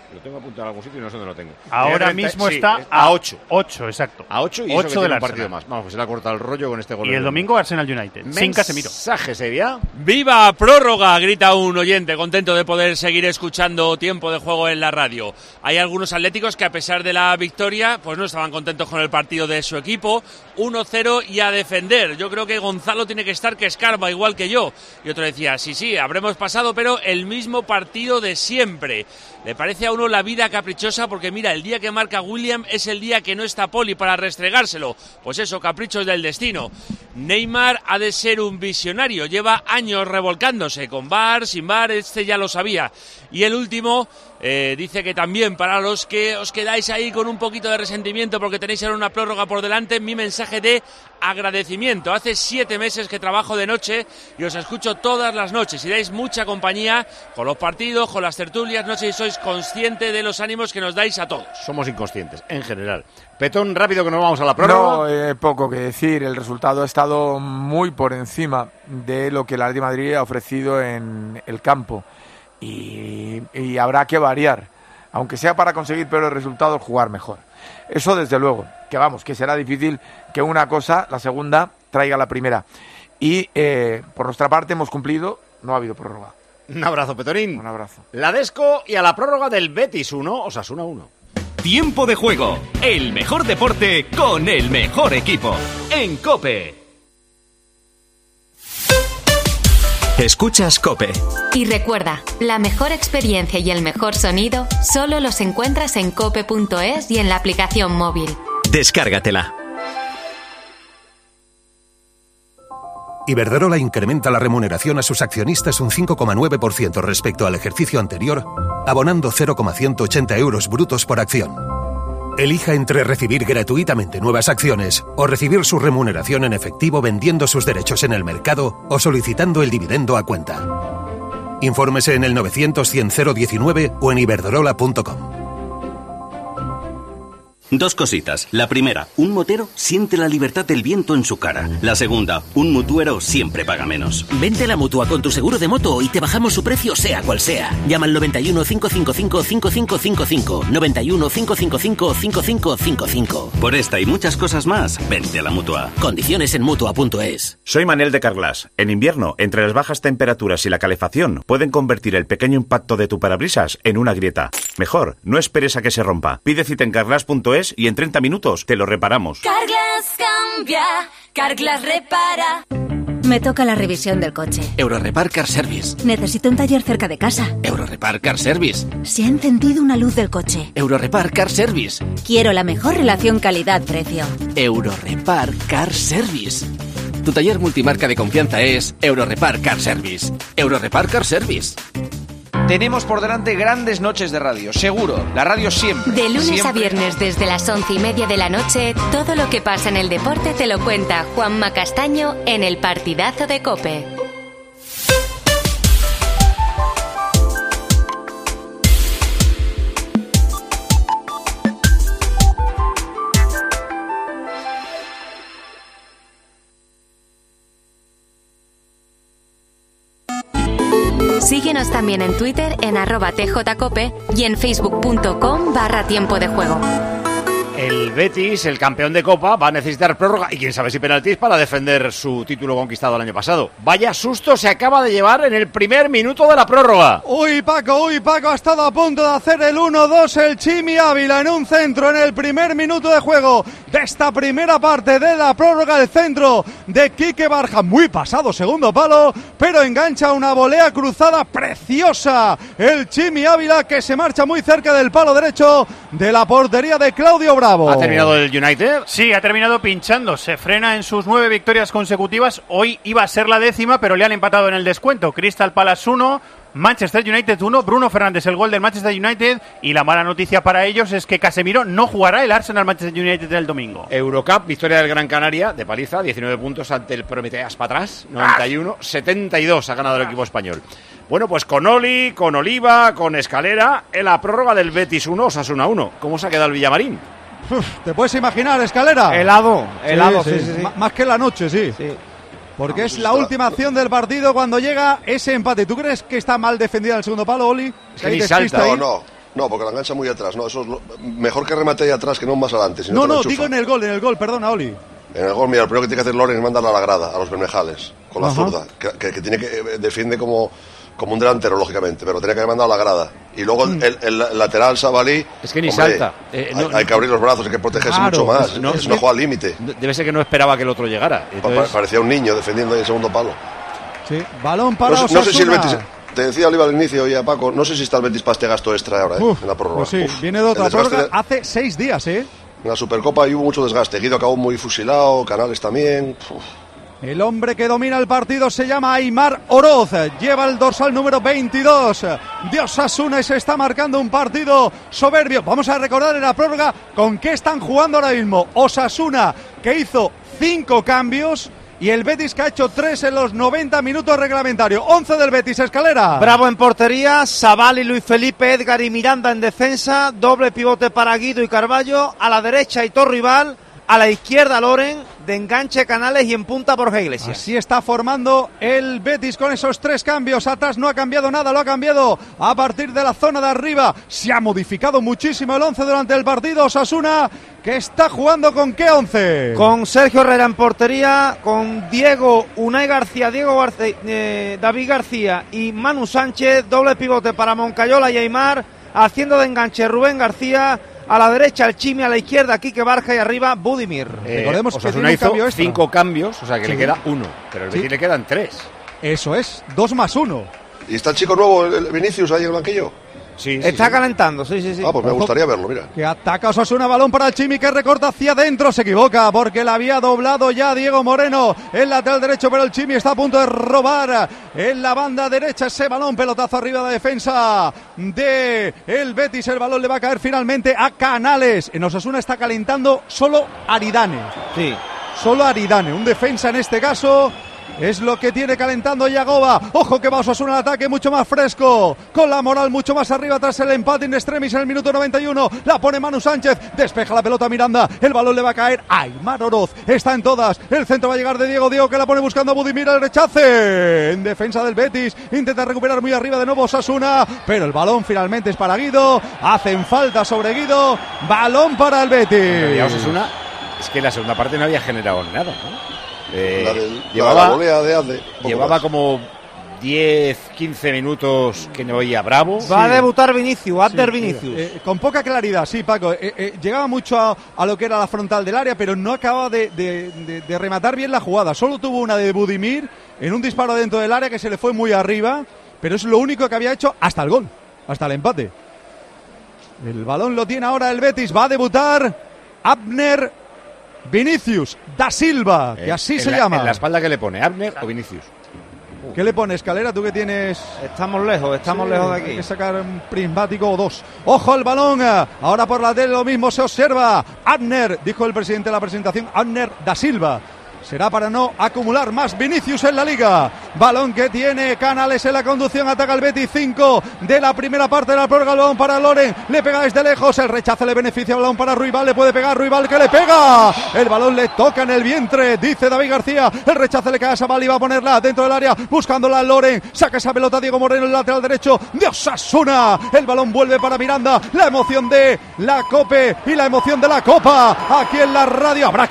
Lo tengo apuntado en algún sitio y no sé dónde lo tengo. Ahora mismo está a 8. 8, exacto. A 8 y 8 eso que del tiene un partido Arsenal. más. Vamos, que se le ha cortado el rollo con este gol. Y el domingo Arsenal United, sin Casemiro. Mensaje, Sevilla. ¡Viva prórroga! Grita un oyente, contento de poder seguir escuchando tiempo de juego en la radio. Hay algunos atléticos que a pesar de la victoria, pues no estaban contentos con el partido de su equipo. 1-0 y a defender. Yo creo que Gonzalo tiene que estar que escarba, igual que yo. Y otro decía, sí, habremos pasado, pero el mismo partido de siempre. Le parece a uno la vida caprichosa porque mira, el día que marca William es el día que no está Poli para restregárselo. Pues eso, caprichos del destino. Neymar ha de ser un visionario, lleva años revolcándose, con VAR, sin VAR, este ya lo sabía. Y el último dice que también para los que os quedáis ahí con un poquito de resentimiento porque tenéis ahora una prórroga por delante, mi mensaje de agradecimiento. Hace 7 meses que trabajo de noche y os escucho todas las noches y dais mucha compañía con los partidos, con las tertulias. No sé si sois consciente de los ánimos que nos dais a todos. Somos inconscientes, en general. Petón, rápido que nos vamos a la prórroga. No, poco que decir. El resultado ha estado muy por encima de lo que el Atlético de Madrid ha ofrecido en el campo. Y habrá que variar, aunque sea para conseguir peores resultados, jugar mejor. Eso desde luego, que será difícil que una cosa, la segunda, traiga la primera. Y por nuestra parte hemos cumplido, no ha habido prórroga. Un abrazo, Petorín. Un abrazo. La Desco y a la prórroga del Betis 1, Osasuna 1. Tiempo de juego, el mejor deporte con el mejor equipo. En COPE. Escuchas COPE. Y recuerda, la mejor experiencia y el mejor sonido solo los encuentras en cope.es y en la aplicación móvil. Descárgatela. Iberdrola incrementa la remuneración a sus accionistas un 5,9% respecto al ejercicio anterior, abonando 0,180 euros brutos por acción. Elija entre recibir gratuitamente nuevas acciones o recibir su remuneración en efectivo vendiendo sus derechos en el mercado o solicitando el dividendo a cuenta. Infórmese en el 900-100-019 o en iberdrola.com. Dos cositas. La primera, un motero siente la libertad del viento en su cara. La segunda, un mutuero siempre paga menos. Vente a la Mutua con tu seguro de moto y te bajamos su precio sea cual sea. Llama al 91 555 5555. 91 555 5555. Por esta y muchas cosas más, vente a la Mutua. Condiciones en Mutua.es. Soy Manel de Carglass. En invierno, entre las bajas temperaturas y la calefacción, pueden convertir el pequeño impacto de tu parabrisas en una grieta. Mejor, no esperes a que se rompa. Pide cita en carglass.es y en 30 minutos te lo reparamos. Carglass cambia, Carglass repara. Me toca la revisión del coche. Eurorepar Car Service. Necesito un taller cerca de casa. Eurorepar Car Service. Se ha encendido una luz del coche. Eurorepar Car Service. Quiero la mejor relación calidad-precio. Eurorepar Car Service. Tu taller multimarca de confianza es Eurorepar Car Service. Eurorepar Car Service. Tenemos por delante grandes noches de radio, seguro, la radio siempre. De lunes siempre. a viernes desde las 11:30 de la noche, todo lo que pasa en el deporte te lo cuenta Juanma Castaño en el Partidazo de COPE. Síguenos también en Twitter en @tjcope y en facebook.com/tiempo de juego. El Betis, el campeón de Copa, va a necesitar prórroga y quién sabe si penaltis para defender su título conquistado el año pasado. Vaya susto se acaba de llevar en el primer minuto de la prórroga. Uy Paco, ha estado a punto de hacer el 1-2 el Chimi Ávila en un centro en el primer minuto de juego de esta primera parte de la prórroga. El centro de Quique Barja, muy pasado segundo palo, pero engancha una volea cruzada preciosa. El Chimi Ávila que se marcha muy cerca del palo derecho de la portería de Claudio Bravo. ¿Ha terminado el United? Sí, ha terminado pinchando. Se frena en sus 9 victorias consecutivas. Hoy iba a ser la 10ª, pero le han empatado en el descuento. Crystal Palace 1, Manchester United 1. Bruno Fernández, el gol del Manchester United. Y la mala noticia para ellos es que Casemiro no jugará el Arsenal-Manchester United el domingo. Eurocup, victoria del Gran Canaria de paliza, 19 puntos ante el Prometeas para atrás, 91-72 ha ganado el equipo español. Bueno, pues con Oli, con Oliva, con Escalera, en la prórroga del Betis 1, Osasuna 1. ¿Cómo se ha quedado el Villamarín? ¿Te puedes imaginar, Escalera? Helado. Sí. Más que la noche, sí. Porque es la última acción del partido cuando llega ese empate. ¿Tú crees que está mal defendida el segundo palo, Oli? Es que ni salta. No, porque la engancha muy atrás. No, eso es mejor que remate ahí atrás que no más adelante. Si no, digo en el gol, perdona, Oli. En el gol, mira, lo primero que tiene que hacer Loren es mandarla a la grada, a los Bermejales, con la zurda, que tiene que defiende como un delantero, lógicamente, pero tenía que haber mandado a la grada. Y luego el lateral Sabalí... Es que ni salta. Hay que abrir los brazos, hay que protegerse mucho más. Es no juega al límite. Debe ser que no esperaba que el otro llegara. Entonces... Parecía un niño defendiendo ahí el segundo palo. Sí, balón para Osasuna. No sé si el Betis... Te decía Oliva al inicio y a Paco, no sé si está el Betis para este gasto extra ahora, en la prórroga. Pues sí, viene de otra prórroga hace 6 días, En la Supercopa hubo mucho desgaste. Guido acabó muy fusilado, Canales también. El hombre que domina el partido se llama Aimar Oroz, lleva el dorsal número 22 de Osasuna y se está marcando un partido soberbio. Vamos a recordar en la prórroga con qué están jugando ahora mismo. Osasuna, que hizo 5 cambios, y el Betis, que ha hecho 3 en los 90 minutos reglamentarios. 11 del Betis, Escalera. Bravo en portería, Sabal y Luis Felipe, Edgar y Miranda en defensa, doble pivote para Guido y Carballo, a la derecha Aitor Rival, a la izquierda Loren, de enganche Canales y en punta Borja Iglesias. Así está formando el Betis con esos 3 cambios. Atrás no ha cambiado nada, lo ha cambiado a partir de la zona de arriba. Se ha modificado muchísimo el 11 durante el partido. Osasuna, que está jugando con qué 11. Con Sergio Herrera en portería, con Diego Unai García, David García y Manu Sánchez, doble pivote para Moncayola y Aimar, haciendo de enganche Rubén García. A la derecha el Chimi, a la izquierda Quique Barja y arriba Budimir. Recordemos que Osasuna hizo 5 cambios, o sea que le queda 1, pero al Betis le quedan 3. Eso es, 2 más 1. ¿Y está el chico nuevo, el Vinicius, ahí en el banquillo? Sí, está calentando, sí. Ah, pues me gustaría verlo, mira. Que ataca Osasuna, balón para el Chimi, que recorta hacia adentro, se equivoca porque la había doblado ya Diego Moreno, el lateral derecho, pero el Chimi está a punto de robar en la banda derecha ese balón, pelotazo arriba de la defensa de el Betis, el balón le va a caer finalmente a Canales. En Osasuna está calentando solo Aridane. Sí. Solo Aridane, un defensa en este caso. Es lo que tiene calentando Yagoba. Ojo que va Osasuna al ataque mucho más fresco, con la moral mucho más arriba tras el empate in extremis en el minuto 91. La pone Manu Sánchez, despeja la pelota Miranda, el balón le va a caer a Aimar Oroz. Está en todas, el centro va a llegar de Diego, que la pone buscando a Budimir, el rechace en defensa del Betis, intenta recuperar muy arriba de nuevo Osasuna, pero el balón finalmente es para Guido. Hacen falta sobre Guido, balón para el Betis. Osasuna, es que en la segunda parte no había generado nada, ¿no? Llevaba como 10-15 minutos que no oía Bravo. Va a debutar Vinicius, Abner Vinicius. Con poca claridad, sí, Paco. Llegaba mucho a lo que era la frontal del área, pero no acababa de rematar bien la jugada. Solo tuvo una de Budimir en un disparo dentro del área que se le fue muy arriba, pero es lo único que había hecho hasta el gol, hasta el empate. El balón lo tiene ahora el Betis. Va a debutar Abner Vinicius da Silva, que así se llama. ¿En la espalda qué le pone? ¿Abner o Vinicius? ¿Qué le pone, Escalera? Tú que tienes... Estamos lejos de aquí. Hay que sacar un prismático o 2. ¡Ojo al balón! Ahora por la tele lo mismo se observa. Abner, dijo el presidente de la presentación, Abner da Silva. Será para no acumular más Vinicius en la Liga. Balón que tiene Canales en la conducción. Ataca el Betis. 5 de la primera parte de la prórroga. El balón para Loren. Le pega desde lejos. El rechazo le beneficia. El balón para Ruibal. Le puede pegar Ruibal, que le pega. El balón le toca en el vientre, dice David García. El rechazo le cae a Sabal y va a ponerla dentro del área. Buscándola Loren. Saca esa pelota Diego Moreno, el lateral derecho de Osasuna. El balón vuelve para Miranda. La emoción de la Cope y la emoción de la Copa. Aquí en la radio habrá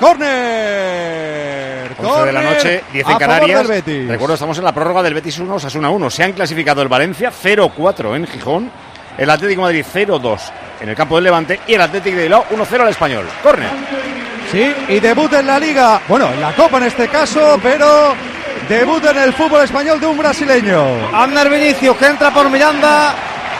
córner. 11 de la noche, 10 en Canarias. Recuerdo, estamos en la prórroga del Betis 1, Osasuna 1. Se han clasificado el Valencia 0-4 en Gijón, el Atlético de Madrid 0-2 en el campo del Levante y el Atlético de Bilbao 1-0 al Español. Córner. Sí, y debuta en la Liga, bueno, en la Copa en este caso, pero debuta en el fútbol español de un brasileño. Abner Vinicius, que entra por Miranda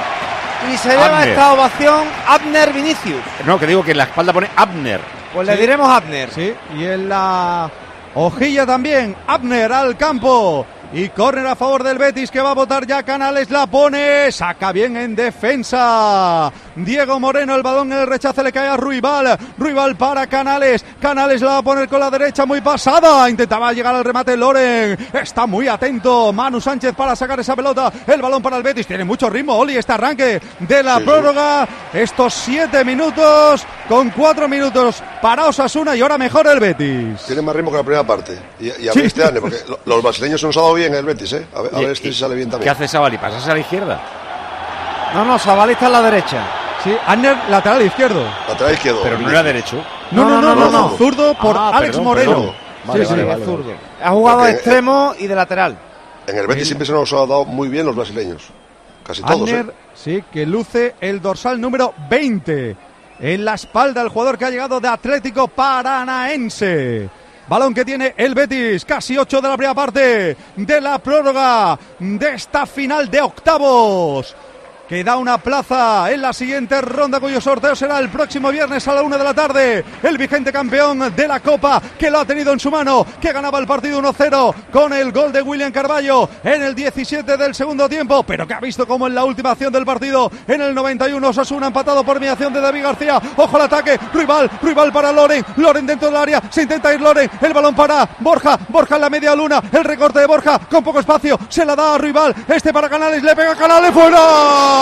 y se lleva esta ovación. Abner Vinicius. No, que digo que en la espalda pone Abner. Pues le diremos Abner. Sí, y en la hojilla también, Abner al campo. Y córner a favor del Betis, que va a botar ya Canales, la pone, saca bien en defensa Diego Moreno, el balón en el rechace le cae a Ruibal, Ruibal para Canales, Canales la va a poner con la derecha muy pasada, intentaba llegar al remate Loren, está muy atento Manu Sánchez para sacar esa pelota, el balón para el Betis, tiene mucho ritmo Oli este arranque de la prórroga, estos 7 minutos con 4 minutos para Osasuna y ahora mejor el Betis. Tiene más ritmo que la primera parte y a ver este año, porque los brasileños se nos ha dado bien el Betis, a ver este si sale bien también. ¿Qué hace Sabali? ¿Pasas a la izquierda? No, Sabali está a la derecha. Sí, Anner, lateral izquierdo. Lateral izquierdo. Pero no era derecho. No. Zurdo por Alex perdón, Moreno. perdón. Vale, Sí, vale. Zurdo. Ha jugado de extremo y de lateral. En el Betis siempre se nos ha dado muy bien los brasileños. Casi todos, Anner, sí, que luce el dorsal número 20 en la espalda del jugador que ha llegado de Atlético Paranaense. Balón que tiene el Betis, casi 8 de la primera parte de la prórroga de esta final de octavos, que da una plaza en la siguiente ronda, cuyo sorteo será el próximo viernes a la 1 de la tarde. El vigente campeón de la Copa, que lo ha tenido en su mano, que ganaba el partido 1-0 con el gol de William Carballo en el 17 del segundo tiempo, pero que ha visto como en la última acción del partido, en el 91, Osasuna empatado por mediación de David García. Ojo al ataque, rival para Loren dentro del área, se intenta ir Loren, el balón para Borja en la media luna, el recorte de Borja con poco espacio, se la da a rival, para Canales, le pega a Canales, fuera.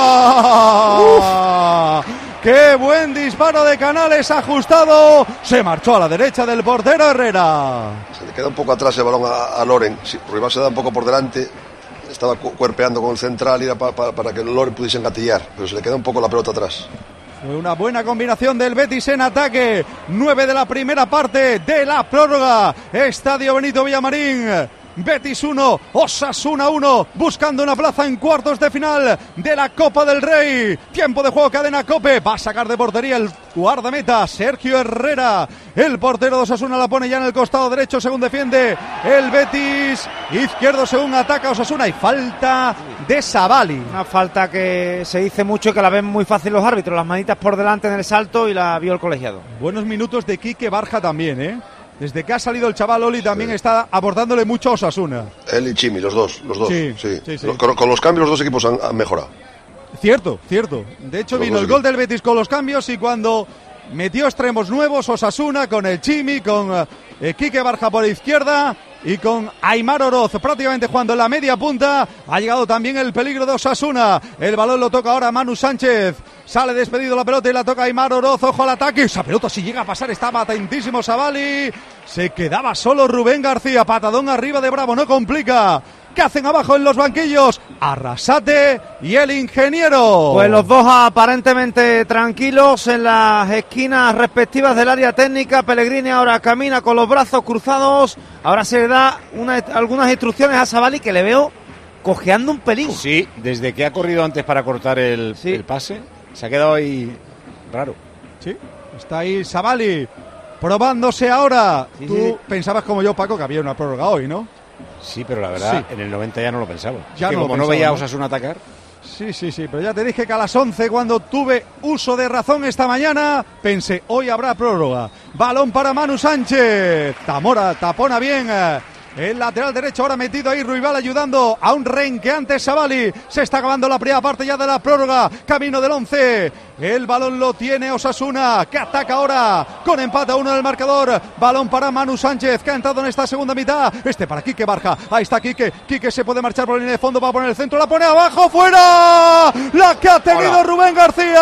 ¡Qué buen disparo de Canales ajustado! Se marchó a la derecha del portero Herrera. Se le queda un poco atrás el balón a Loren. Sí, rival se da un poco por delante. Estaba cuerpeando con el central y era para que Loren pudiese engatillar, pero se le queda un poco la pelota atrás. Fue una buena combinación del Betis en ataque. 9 de la primera parte de la prórroga. Estadio Benito Villamarín. Betis 1, Osasuna 1, buscando una plaza en cuartos de final de la Copa del Rey. Tiempo de juego, cadena COPE. Va a sacar de portería el guardameta Sergio Herrera. El portero de Osasuna la pone ya en el costado derecho según defiende el Betis. Izquierdo según ataca Osasuna. Y falta de Savali. Una falta que se dice mucho y que la ven muy fácil los árbitros. Las manitas por delante en el salto y la vio el colegiado. Buenos minutos de Quique Barja también, Desde que ha salido el chaval Oli también está abordándole mucho a Osasuna. Él y Chimi, los dos. Sí. Con los cambios los dos equipos han mejorado. Cierto. De hecho vino el gol del Betis con los cambios y cuando metió extremos nuevos Osasuna con el Chimi, con Quique Barja por izquierda y con Aimar Oroz prácticamente jugando en la media punta, ha llegado también el peligro de Osasuna. El balón lo toca ahora Manu Sánchez. Sale despedido la pelota y la toca Aimar Oroz. Ojo al ataque. Esa pelota si llega a pasar estaba atentísimo Savali. Se quedaba solo Rubén García. Patadón arriba de Bravo. No complica. ¿Qué hacen abajo en los banquillos? Arrasate y el ingeniero. Pues los dos aparentemente tranquilos en las esquinas respectivas del área técnica. Pellegrini ahora camina con los brazos cruzados. Ahora se le da algunas instrucciones a Savali, que le veo cojeando un pelín. Sí, desde que ha corrido antes para cortar el pase, se ha quedado ahí raro. Sí, está ahí Savali probándose ahora. Tú pensabas como yo, Paco, que había una prórroga hoy, ¿no? Sí, pero la verdad, en el 90 ya no lo pensaba. Ya que no como lo no veía a pensaba, Osasuna atacar. Sí, pero ya te dije que a las 11, cuando tuve uso de razón esta mañana, pensé, hoy habrá prórroga. Balón para Manu Sánchez. Zamora tapona bien. El lateral derecho ahora metido ahí Ruibal ayudando a un renqueante Savali. Se está acabando la primera parte ya de la prórroga. Camino del 11. El balón lo tiene Osasuna, que ataca ahora con empate a 1 en el marcador. Balón para Manu Sánchez, que ha entrado en esta segunda mitad. Para Quique Barja. Ahí está Quique. Quique se puede marchar por la línea de fondo. Va a poner el centro. La pone abajo. ¡Fuera! La que ha tenido Rubén García.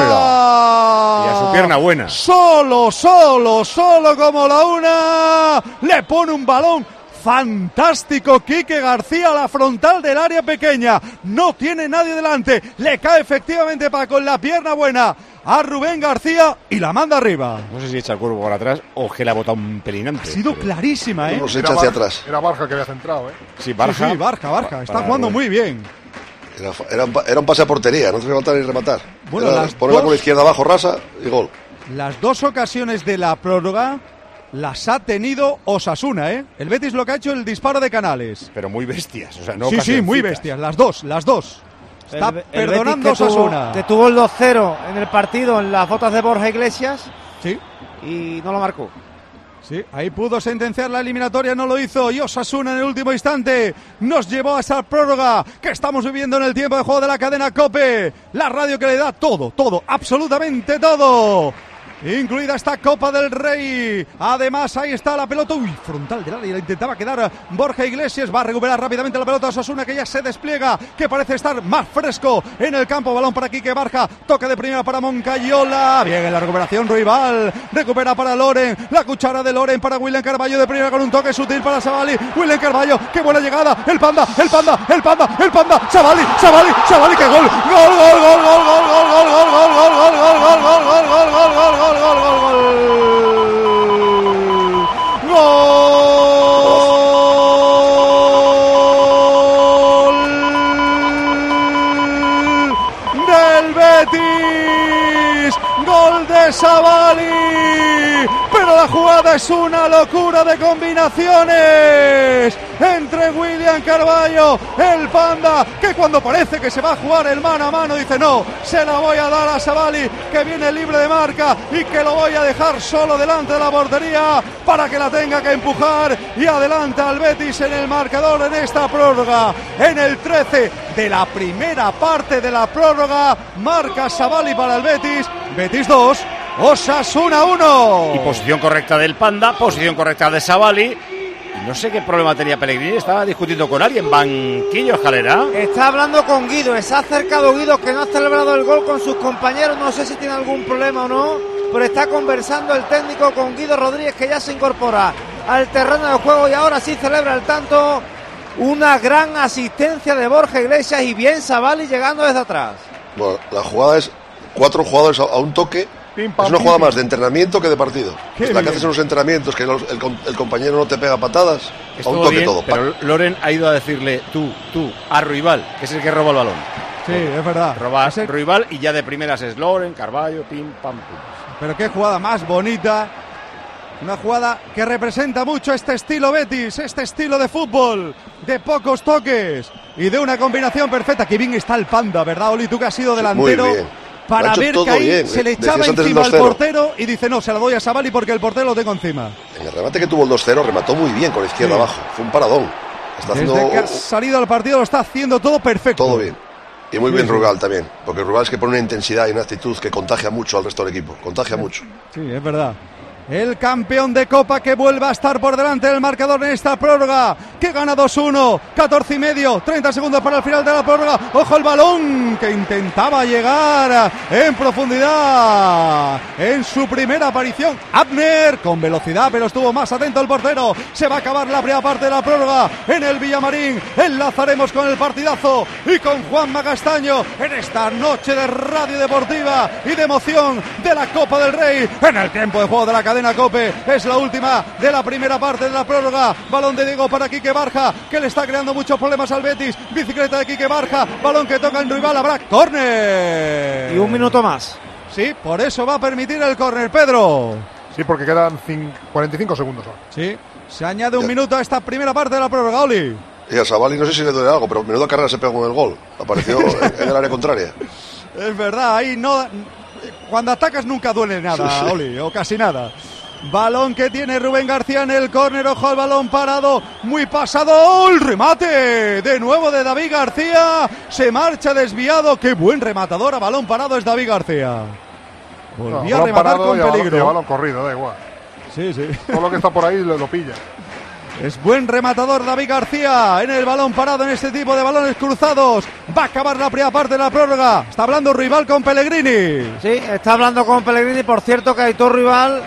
¡Hola! Y a su pierna buena. Solo como la una. Le pone un balón fantástico Quique García a la frontal del área pequeña. No tiene nadie delante. Le cae efectivamente con la pierna buena a Rubén García y la manda arriba. No sé si echa el cuerpo por atrás o que le ha botado un pelín antes. Ha sido clarísima, No se echa hacia atrás. Era Barja que había centrado, Sí, Barja. Sí, Barja. Está jugando muy bien. Era un pase a portería, no te falta ni rematar. Bueno, ponerla con la izquierda abajo, rasa y gol. Las dos ocasiones de la prórroga las ha tenido Osasuna, El Betis lo que ha hecho el disparo de Canales. Pero muy bestias, o sea, no Sí, muy bestias, las dos. Está perdonando Osasuna. Que tuvo el 2-0 en el partido en las botas de Borja Iglesias. Sí. Y no lo marcó. Sí, ahí pudo sentenciar la eliminatoria, no lo hizo. Y Osasuna en el último instante nos llevó a esa prórroga que estamos viviendo en el tiempo de juego de la cadena COPE. La radio que le da todo, absolutamente todo. Incluida esta Copa del Rey. Además, ahí está la pelota. Frontal del área. Intentaba quedar Borja Iglesias. Va a recuperar rápidamente la pelota Osasuna, que ya se despliega, que parece estar más fresco en el campo. Balón para Quique Barja. Toca de primera para Moncayola. Bien en la recuperación Ruibal. Recupera para Loren. La cuchara de Loren para William Carballo de primera con un toque sutil para Savali. William Carballo. Qué buena llegada. El panda. Savali. Que gol. Gol. de Savali, pero la jugada es una locura de combinaciones entre William Carballo, el Panda, que cuando parece que se va a jugar el mano a mano dice no, se la voy a dar a Savali, que viene libre de marca y que lo voy a dejar solo delante de la portería para que la tenga que empujar, y adelanta al Betis en el marcador en esta prórroga. En el 13 de la primera parte de la prórroga marca Savali para el Betis 2, Osasuna 1. Y posición correcta del Panda, posición correcta de Savali. No sé qué problema tenía Pellegrini, estaba discutiendo con alguien, banquillo, escalera. Está hablando con Guido, se ha acercado Guido, que no ha celebrado el gol con sus compañeros, no sé si tiene algún problema o no, pero está conversando el técnico con Guido Rodríguez, que ya se incorpora al terreno de juego y ahora sí celebra el tanto. Una gran asistencia de Borja Iglesias y bien Savali llegando desde atrás. Bueno, la jugada es 4 jugadores a un toque. Es una jugada más de entrenamiento que de partido. Es la que haces en los entrenamientos, que el compañero no te pega patadas, es a un todo toque bien, todo. Pero Loren ha ido a decirle tú, a Ruibal, que es el que roba el balón. Sí, es verdad. Roba Ruibal y ya de primeras es Loren, Carballo, pim, pam, pum. Pero qué jugada más bonita. Una jugada que representa mucho este estilo Betis, este estilo de fútbol, de pocos toques y de una combinación perfecta. Que bien está el Panda, ¿verdad, Oli? Tú que has sido delantero. Muy bien. Para ver que ahí bien. Se le echaba encima al portero y dice no, se la doy a Savali porque el portero lo tengo encima. En el remate que tuvo el 2-0 remató muy bien con la izquierda abajo, fue un paradón. Desde que ha salido al partido lo está haciendo todo perfecto. Todo bien. Y muy bien Ruibal también, porque Ruibal es que pone una intensidad y una actitud que contagia mucho al resto del equipo, contagia mucho. Sí, es verdad. El campeón de Copa que vuelve a estar por delante del marcador en esta prórroga, que gana 2-1, 14 y medio, 30 segundos para el final de la prórroga. Ojo el balón que intentaba llegar en profundidad en su primera aparición. Abner con velocidad, pero estuvo más atento el portero. Se va a acabar la primera parte de la prórroga en el Villamarín. Enlazaremos con el partidazo y con Juanma Castaño en esta noche de radio deportiva y de emoción de la Copa del Rey en el tiempo de juego de la cadena COPE. Es la última de la primera parte de la prórroga. Balón de Diego para Quique Barja, que le está creando muchos problemas al Betis. Bicicleta de Quique Barja, balón que toca en Ruibal, habrá córner. Y un minuto más. Sí, por eso va a permitir el córner, Pedro. Sí, porque quedan 45 segundos ahora. Sí, se añade un minuto a esta primera parte de la prórroga, Oli. Y a Savali no sé si le duele algo, pero menuda carrera se pegó en el gol. Apareció en el área contraria. Es verdad, ahí no... Cuando atacas nunca duele nada, sí. Oli, o casi nada. Balón que tiene Rubén García en el córner, ojo al balón parado, muy pasado, el remate de nuevo de David García, se marcha desviado, qué buen rematador a balón parado es David García. Volvía a rematar con peligro. Y a balón corrido, da igual. Sí. Todo lo que está por ahí lo pilla. Es buen rematador David García en el balón parado en este tipo de balones cruzados. Va a acabar la primera parte de la prórroga. Está hablando Ruibal con Pellegrini. Sí, está hablando con Pellegrini. Por cierto que Aitor Ruibal,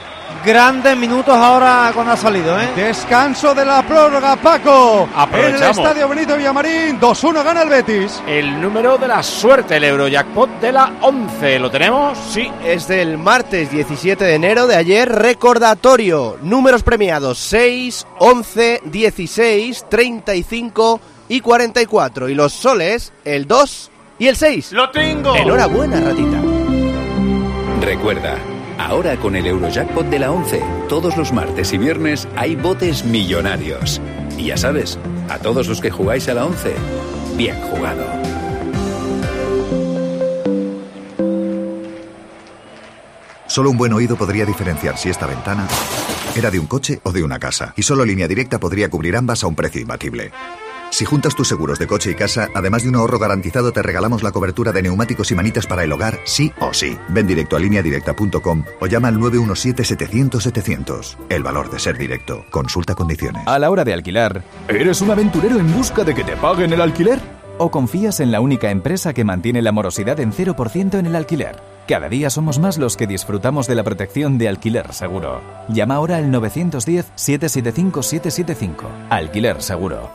grandes minutos ahora cuando ha salido, ¿eh? Descanso de la prórroga, Paco. Aprovechamos. En el Estadio Benito Villamarín, 2-1 gana el Betis. El número de la suerte, el Eurojackpot de la 11, ¿lo tenemos? Sí, es del martes 17 de enero de ayer, recordatorio. Números premiados 6, 11, 16, 35 y 44. Y los soles, el 2 y el 6. ¡Lo tengo! Enhorabuena, ratita. Recuerda, ahora con el Eurojackpot de la 11, todos los martes y viernes hay botes millonarios. Y ya sabes, a todos los que jugáis a la 11, bien jugado. Solo un buen oído podría diferenciar si esta ventana era de un coche o de una casa. Y solo Línea Directa podría cubrir ambas a un precio imbatible. Si juntas tus seguros de coche y casa, además de un ahorro garantizado, te regalamos la cobertura de neumáticos y manitas para el hogar, sí o sí. Ven directo a lineadirecta.com o llama al 917-700-700. El valor de ser directo. Consulta condiciones. A la hora de alquilar, ¿eres un aventurero en busca de que te paguen el alquiler? ¿O confías en la única empresa que mantiene la morosidad en 0% en el alquiler? Cada día somos más los que disfrutamos de la protección de Alquiler Seguro. Llama ahora al 910-775-775. Alquiler Seguro.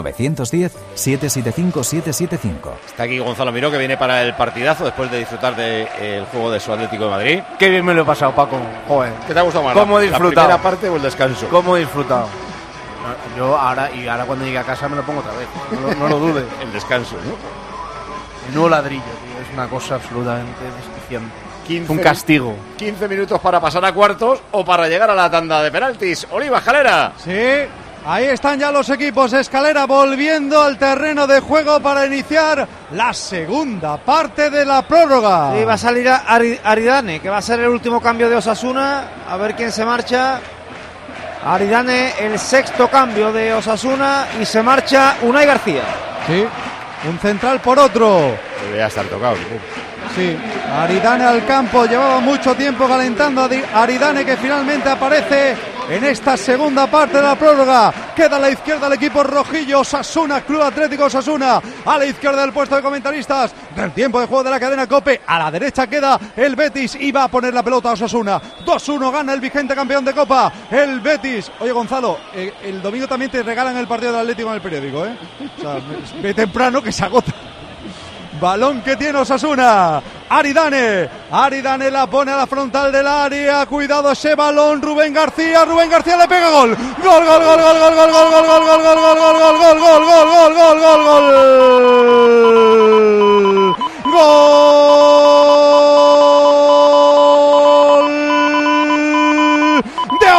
910-775-775. Está aquí Gonzalo Miró, que viene para el partidazo después de disfrutar del juego de su Atlético de Madrid. Qué bien me lo he pasado, Paco. Joder. ¿Qué te ha gustado más? ¿Cómo he disfrutado? ¿La primera parte o el descanso? ¿Cómo he disfrutado? Yo ahora cuando llegue a casa me lo pongo otra vez. No lo dudes. El descanso, ¿no? Menudo ladrillo, tío. Es una cosa absolutamente desquiciante. 15, un castigo. 15 minutos para pasar a cuartos o para llegar a la tanda de penaltis. Oliva, Escalera. Sí, ahí están ya los equipos. Escalera volviendo al terreno de juego para iniciar la segunda parte de la prórroga. Y va a salir Aridane, que va a ser el último cambio de Osasuna. A ver quién se marcha. Aridane, el sexto cambio de Osasuna, y se marcha Unai García. Sí, un central por otro. Debería estar tocado. Sí, Aridane al campo, llevaba mucho tiempo calentando a Aridane, que finalmente aparece en esta segunda parte de la prórroga. Queda a la izquierda el equipo rojillo, Osasuna, Club Atlético Osasuna. A la izquierda del puesto de comentaristas del tiempo de juego de la cadena COPE. A la derecha queda el Betis y va a poner la pelota a Osasuna. 2-1 gana el vigente campeón de Copa, el Betis. Oye, Gonzalo, el domingo también te regalan el partido del Atlético en el periódico, ¿eh? O sea, ve temprano que se agota. Balón que tiene Osasuna. Aridane la pone a la frontal del área. Cuidado ese balón. Rubén García le pega gol. Gol. De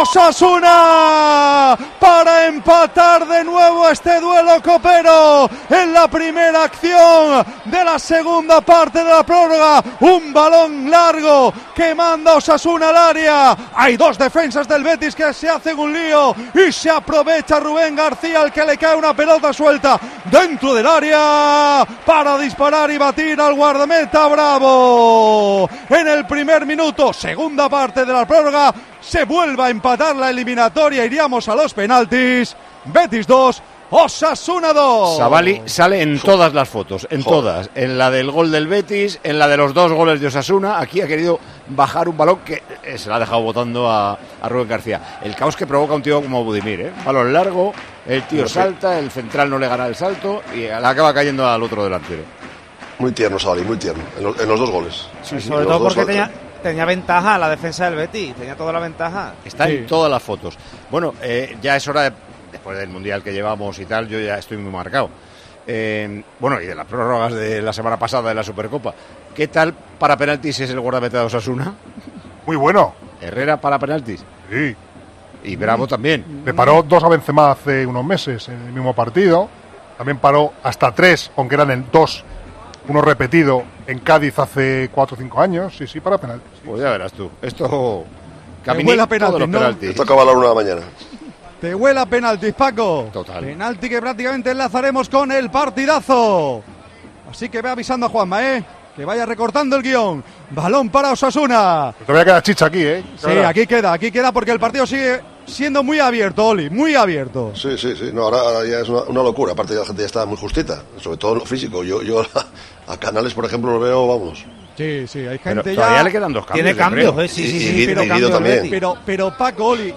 Osasuna para empatar de nuevo este duelo copero en la primera acción de la segunda parte de la prórroga. Un balón largo que manda Osasuna al área. Hay dos defensas del Betis que se hacen un lío y se aprovecha Rubén García, al que le cae una pelota suelta dentro del área para disparar y batir al guardameta Bravo. En el primer minuto, segunda parte de la prórroga, se vuelve a empatar la eliminatoria. Iríamos a los penaltis. Betis 2, Osasuna 2. Savali sale en todas las fotos, en todas. En la del gol del Betis, en la de los dos goles de Osasuna. Aquí ha querido bajar un balón que se la ha dejado botando a Rubén García. El caos que provoca un tío como Budimir, ¿eh? Balón largo, el tío salta, el central no le gana el salto y le acaba cayendo al otro delantero. Muy tierno Savali, muy tierno, en los dos goles. Sí, sobre todo porque tenía ventaja la defensa del Betis, tenía toda la ventaja. Está en todas las fotos. Bueno, ya es hora después del Mundial que llevamos y tal, yo ya estoy muy marcado. Bueno, y de las prórrogas de la semana pasada de la Supercopa. ¿Qué tal para penaltis es el guardameta de Osasuna? Muy bueno. Herrera para penaltis. Sí. Y Bravo también. Le paró 2 a Benzema hace unos meses en el mismo partido. También paró hasta 3, aunque eran en 2. Uno repetido en Cádiz hace 4 o 5 años. Sí, para penaltis. Pues ya verás tú. Esto... Huele a penaltis, ¿no? Esto acaba a la 1 de la mañana. Te huele a penaltis, Paco. Total. Penalti que prácticamente enlazaremos con el partidazo. Así que ve avisando a Juanma, que vaya recortando el guión. Balón para Osasuna. Te voy a quedar chicha aquí, Sí, aquí queda porque el partido sigue siendo muy abierto, Oli, muy abierto. Sí. No, ahora ya es una locura. Aparte, la gente ya está muy justita, sobre todo en lo físico. Yo a Canales, por ejemplo, lo veo, vamos. Sí, hay gente pero ya. Todavía le quedan 2 cambios. Tiene cambios, sí, pero cambios también. Pero Paco, Oli,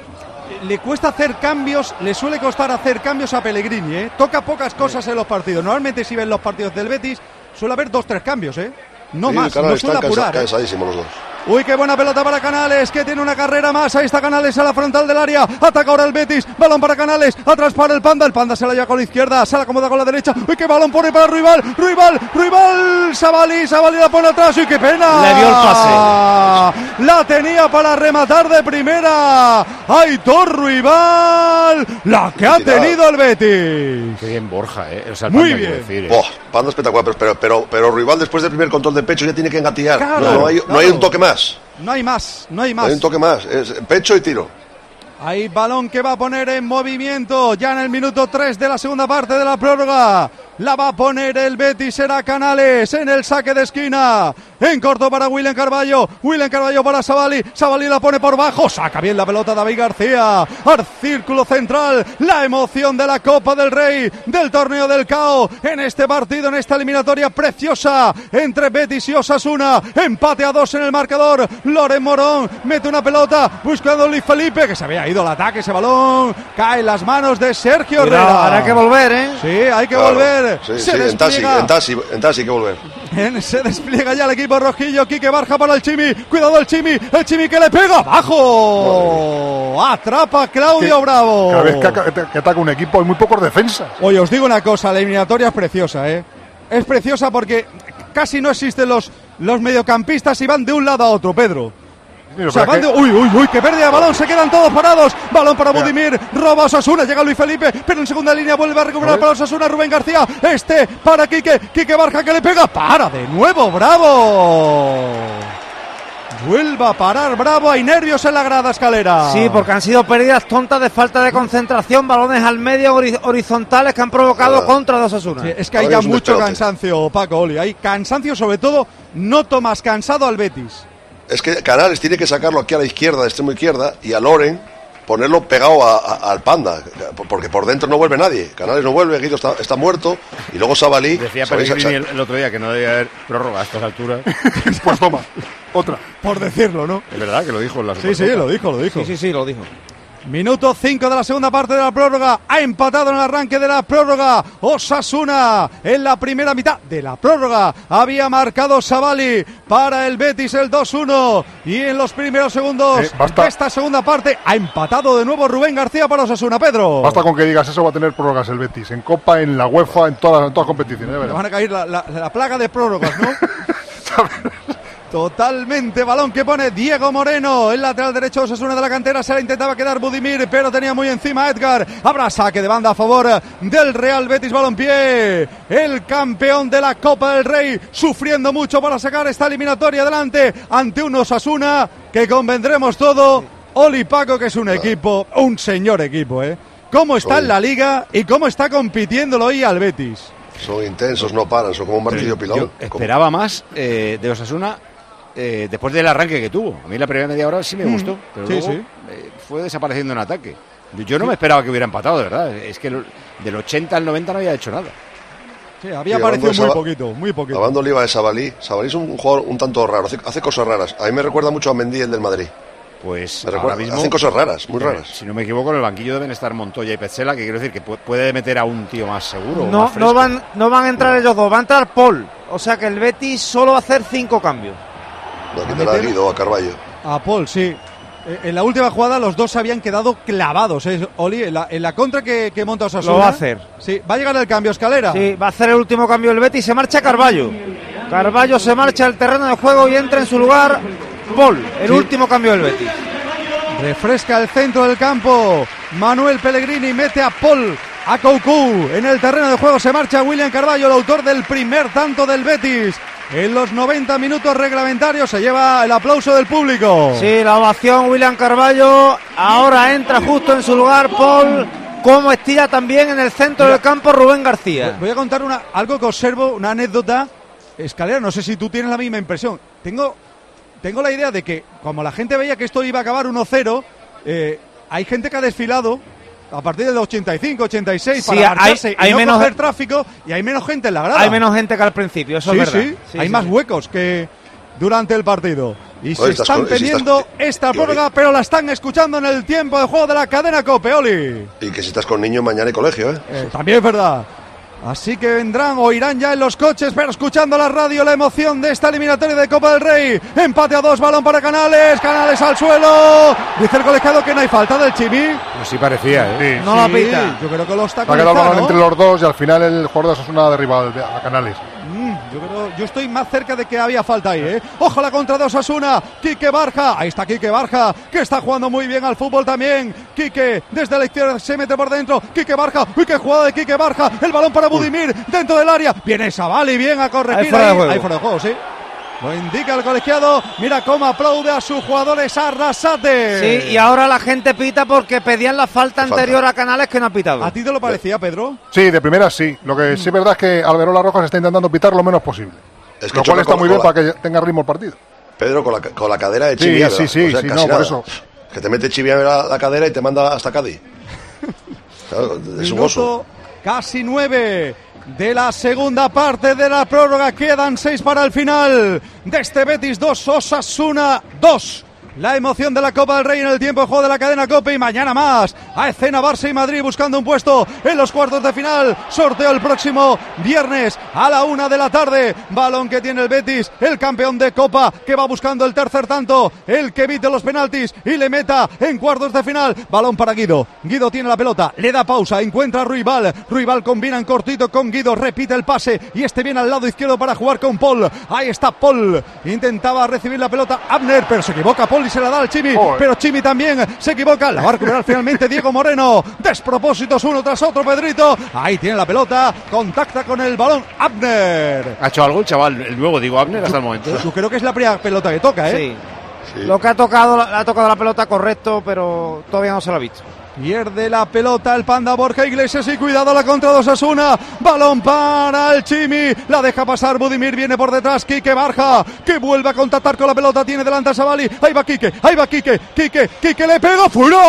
le cuesta hacer cambios, le suele costar hacer cambios a Pellegrini, Toca pocas cosas en los partidos. Normalmente, si ven los partidos del Betis, suele haber 2-3 cambios, No más, no suele apurar. Cansadísimos los dos. Uy, qué buena pelota para Canales, que tiene una carrera más. Ahí está Canales a la frontal del área. Ataca ahora el Betis. Balón para Canales. Atrás para el Panda. El Panda se la lleva con la izquierda. Se la acomoda con la derecha. Uy, qué balón pone para Ruibal. Savali la pone atrás. Uy, qué pena. Le dio el pase. La tenía para rematar de primera Aitor Ruibal. La que ha tenido el Betis. Qué bien Borja, O sea, muy bien. Decir, Panda espectacular, pero Ruibal después del primer control de pecho ya tiene que engatillar. Claro, no hay un toque más. No hay más. Hay un toque más, es pecho y tiro. Hay balón que va a poner en movimiento ya en el minuto 3 de la segunda parte de la prórroga. La va a poner el Betis, será Canales en el saque de esquina. En corto para William Carballo para Savali. Savali la pone por bajo. Saca bien la pelota David García. Al círculo central. La emoción de la Copa del Rey, del torneo del CAO. En este partido, en esta eliminatoria preciosa entre Betis y Osasuna. Empate a 2 en el marcador. Loren Morón mete una pelota buscando a Luis Felipe, que se había ido al ataque. Ese balón cae en las manos de Sergio Herrera. Habrá que volver, Sí, hay que volver. Sí, en taxi hay que volver. Se despliega ya el equipo rojillo. Quique Barja para el Chimi. Cuidado el Chimi que le pega abajo. Atrapa Claudio Bravo. Cada vez que ataca un equipo hay muy pocos defensas. Oye, os digo una cosa, la eliminatoria es preciosa, Es preciosa porque casi no existen los los mediocampistas y van de un lado a otro, Pedro. O sea, van de... Uy, que pérdida de balón, se quedan todos parados. Balón para Budimir, roba Osasuna, llega Luis Felipe, pero en segunda línea vuelve a recuperar para Osasuna, Rubén García, para Quique Barja, que le pega, para de nuevo, Bravo. Vuelve a parar Bravo, hay nervios en la grada, Escalera. Sí, porque han sido pérdidas tontas de falta de concentración, balones al medio horizontales que han provocado contra de Osasuna. Sí, es que hay ya mucho cansancio, Paco, Oli, hay cansancio, sobre todo noto más cansado al Betis. Es que Canales tiene que sacarlo aquí a la izquierda, de extremo izquierda, y a Loren ponerlo pegado al Panda, porque por dentro no vuelve nadie. Canales no vuelve, Guido está muerto, y luego Sabalí... Decía Pellegrini el otro día que no debía haber prórroga a estas alturas. Pues toma, otra. Por decirlo, ¿no? Es verdad que lo dijo en la Sí, lo dijo. Sí, lo dijo. Minuto 5 de la segunda parte de la prórroga. Ha empatado en el arranque de la prórroga Osasuna. En la primera mitad de la prórroga había marcado Sabalí para el Betis el 2-1. Y en los primeros segundos de esta segunda parte ha empatado de nuevo Rubén García para Osasuna. Pedro. Basta con que digas eso, va a tener prórrogas el Betis. En Copa, en la UEFA, en todas competiciones. Le van a caer la plaga de prórrogas, ¿no? Totalmente, balón que pone Diego Moreno, el lateral derecho Osasuna de la cantera, se la intentaba quedar Budimir, pero tenía muy encima a Edgar. Habrá saque de banda a favor del Real Betis Balompié, el campeón de la Copa del Rey, sufriendo mucho para sacar esta eliminatoria adelante ante un Osasuna que convendremos todo, Oli, Paco, que es un equipo, un señor equipo, cómo está en la liga y cómo está compitiéndolo hoy al Betis. Son intensos, no paran, son como un martillo pilón. Yo esperaba más de Osasuna después del arranque que tuvo. A mí la primera media hora sí me gustó, pero luego fue desapareciendo en ataque. Yo no me esperaba que hubiera empatado, de verdad. Es que del 80 al 90 no había hecho nada. Sí, había aparecido muy poquito. Hablando Oliva de Sabalí es un jugador un tanto raro, hace cosas raras. A mí me recuerda mucho a Mendy, el del Madrid. Pues ahora mismo hacen cosas raras, muy raras. Si no me equivoco, en el banquillo deben estar Montoya y Petzela, que quiero decir que puede meter a un tío más seguro. No van a entrar ellos dos, va a entrar Paul. O sea que el Betis solo va a hacer 5 cambios. Va a quitar a Guido o a Carballo. A Paul, sí. En la última jugada los dos se habían quedado clavados, Oli, en la contra que monta Osasuna. Lo va a hacer. Sí, va a llegar el cambio, Escalera. Sí, va a hacer el último cambio el Betis, se marcha Carballo. Carballo se marcha al terreno de juego y entra en su lugar Paul, el último cambio del Betis. Refresca el centro del campo. Manuel Pellegrini mete a Paul, a Coucou. En el terreno de juego se marcha William Carballo, el autor del primer tanto del Betis. En los 90 minutos reglamentarios se lleva el aplauso del público. Sí, la ovación William Carballo. Ahora entra justo en su lugar Paul. Como estira también en el centro del campo Rubén García. Voy a contar algo que observo, una anécdota. Escalera, no sé si tú tienes la misma impresión. Tengo la idea de que, como la gente veía que esto iba a acabar 1-0, hay gente que ha desfilado a partir del 85, 86 para marcharse y no menos coger tráfico, y hay menos gente en la grada. Hay menos gente que al principio, eso es verdad. Sí, hay más huecos que durante el partido. Y se están teniendo esta prórroga, pero la están escuchando en el tiempo de juego de la cadena COPE, Oli. Y que si estás con niños mañana hay colegio, también es verdad. Así que vendrán o irán ya en los coches, pero escuchando la radio, la emoción de esta eliminatoria de Copa del Rey. Empate a 2, balón para Canales al suelo. Dice el colegiado que no hay falta del Chimi. Pues sí parecía, Sí, no la pita. Yo creo que lo está conectando. Ha quedado el balón entre los dos y al final el jugador de Osasuna ha derribado a Canales. Yo estoy más cerca de que había falta ahí, Ojalá contra de Osasuna. Quique Barja, ahí está Quique Barja, que está jugando muy bien al fútbol también. Quique desde la izquierda se mete por dentro. Quique Barja, uy, qué jugada de Quique Barja. El balón para Budimir dentro del área. Viene Sabalí bien a corregir. Ahí fuera de juego, sí. Lo indica el colegiado. Mira cómo aplaude a sus jugadores Arrasate. Sí, y ahora la gente pita porque pedían la falta anterior a Canales que no ha pitado. ¿A ti te lo parecía, Pedro? Sí, de primera sí. Lo que sí es verdad es que Alberola Rojas está intentando pitar lo menos posible. Es que lo cual está muy bien para que tenga ritmo el partido. Pedro, con la cadera de Chivia. Sí, no, por eso. Que te mete Chivia la cadera y te manda hasta Cádiz. Claro, es un oso. Casi 9 de la segunda parte de la prórroga. Quedan 6 para el final de este Betis 2, Osasuna 2. La emoción de la Copa del Rey en el tiempo de juego de la cadena COPE y mañana más. A escena Barça y Madrid buscando un puesto en los cuartos de final. Sorteo el próximo viernes a la 1 de la tarde. Balón que tiene el Betis, el campeón de Copa, que va buscando el tercer tanto. El que evite los penaltis y le meta en cuartos de final. Balón para Guido. Guido tiene la pelota, le da pausa, encuentra a Ruibal. Ruibal combina en cortito con Guido, repite el pase y viene al lado izquierdo para jugar con Paul. Ahí está Paul. Intentaba recibir la pelota Abner, pero se equivoca Paul y se la da al Chimi. Pero Chimi también se equivoca. La va a recuperar finalmente Diego Moreno. Despropósitos uno tras otro, Pedrito. Ahí tiene la pelota. Contacta con el balón Abner. ¿Ha hecho algo el chaval, el nuevo Diego Abner, hasta el momento? Yo creo que es la primera pelota que toca, Sí. Lo que ha tocado la pelota correcto, pero todavía no se la ha visto. Pierde la pelota el Panda Borja Iglesias y cuidado la contra de Osasuna. Balón para el Chimi. La deja pasar Budimir. Viene por detrás Quique Barja, que vuelve a contactar con la pelota. Tiene delante a Savali. Ahí va Quique. Quique le pega. ¡Fuera!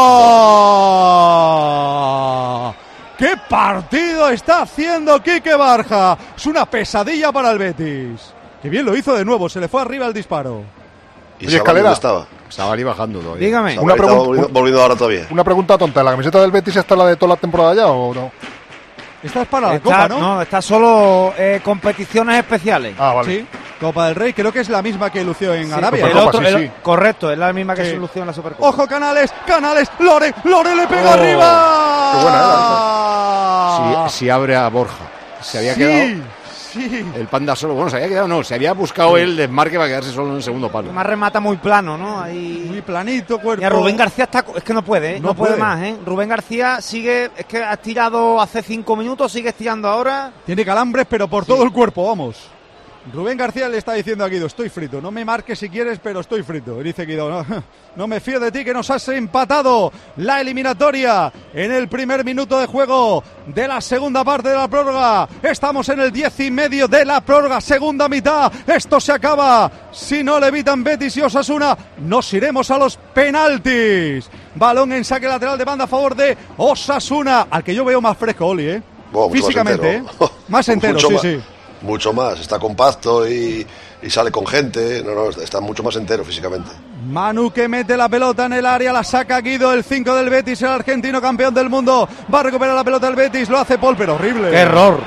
¡Qué partido está haciendo Quique Barja! Es una pesadilla para el Betis. Que bien lo hizo de nuevo. Se le fue arriba el disparo. ¿Y Escalera estaba? Estaba bajando todavía. Dígame. Una pregunta, volviendo ahora todavía. Una pregunta tonta. ¿La camiseta del Betis está la de toda la temporada ya o no? Esta es para la Copa, ¿no? No, está solo competiciones especiales. Ah, vale. Sí, Copa del Rey. Creo que es la misma que lució en Sí, Arabia. sí. Correcto, es la misma que se lució en la Supercopa. Ojo, Canales. Lore le pega arriba. Qué buena era. Si abre a Borja. Se había quedado. Sí. El Panda solo. Bueno, se había quedado, no. Se había buscado el desmarque para quedarse solo en el segundo palo. Además remata muy plano, ¿no? Ahí... Muy planito, cuerpo. Y a Rubén García es que no puede, ¿eh? No puede más, ¿eh? Rubén García sigue, es que ha estirado hace 5 minutos, sigue estirando ahora. Tiene calambres, pero por todo el cuerpo, vamos. Rubén García le está diciendo a Guido, estoy frito, no me marques si quieres, pero estoy frito. Y dice Guido, no me fío de ti, que nos has empatado la eliminatoria en el primer minuto de juego de la segunda parte de la prórroga. Estamos en el 10:30 de la prórroga, segunda mitad. Esto se acaba. Si no le evitan Betis y Osasuna, nos iremos a los penaltis. Balón en saque lateral de banda a favor de Osasuna, al que yo veo más fresco, Oli, ¿eh? Wow, físicamente, más entero. Más entero, sí. Mucho más, está compacto y sale con gente. No, está mucho más entero físicamente. Manu que mete la pelota en el área, la saca Guido, el 5 del Betis, el argentino campeón del mundo. Va a recuperar la pelota del Betis, lo hace Paul, pero horrible. ¡Qué error!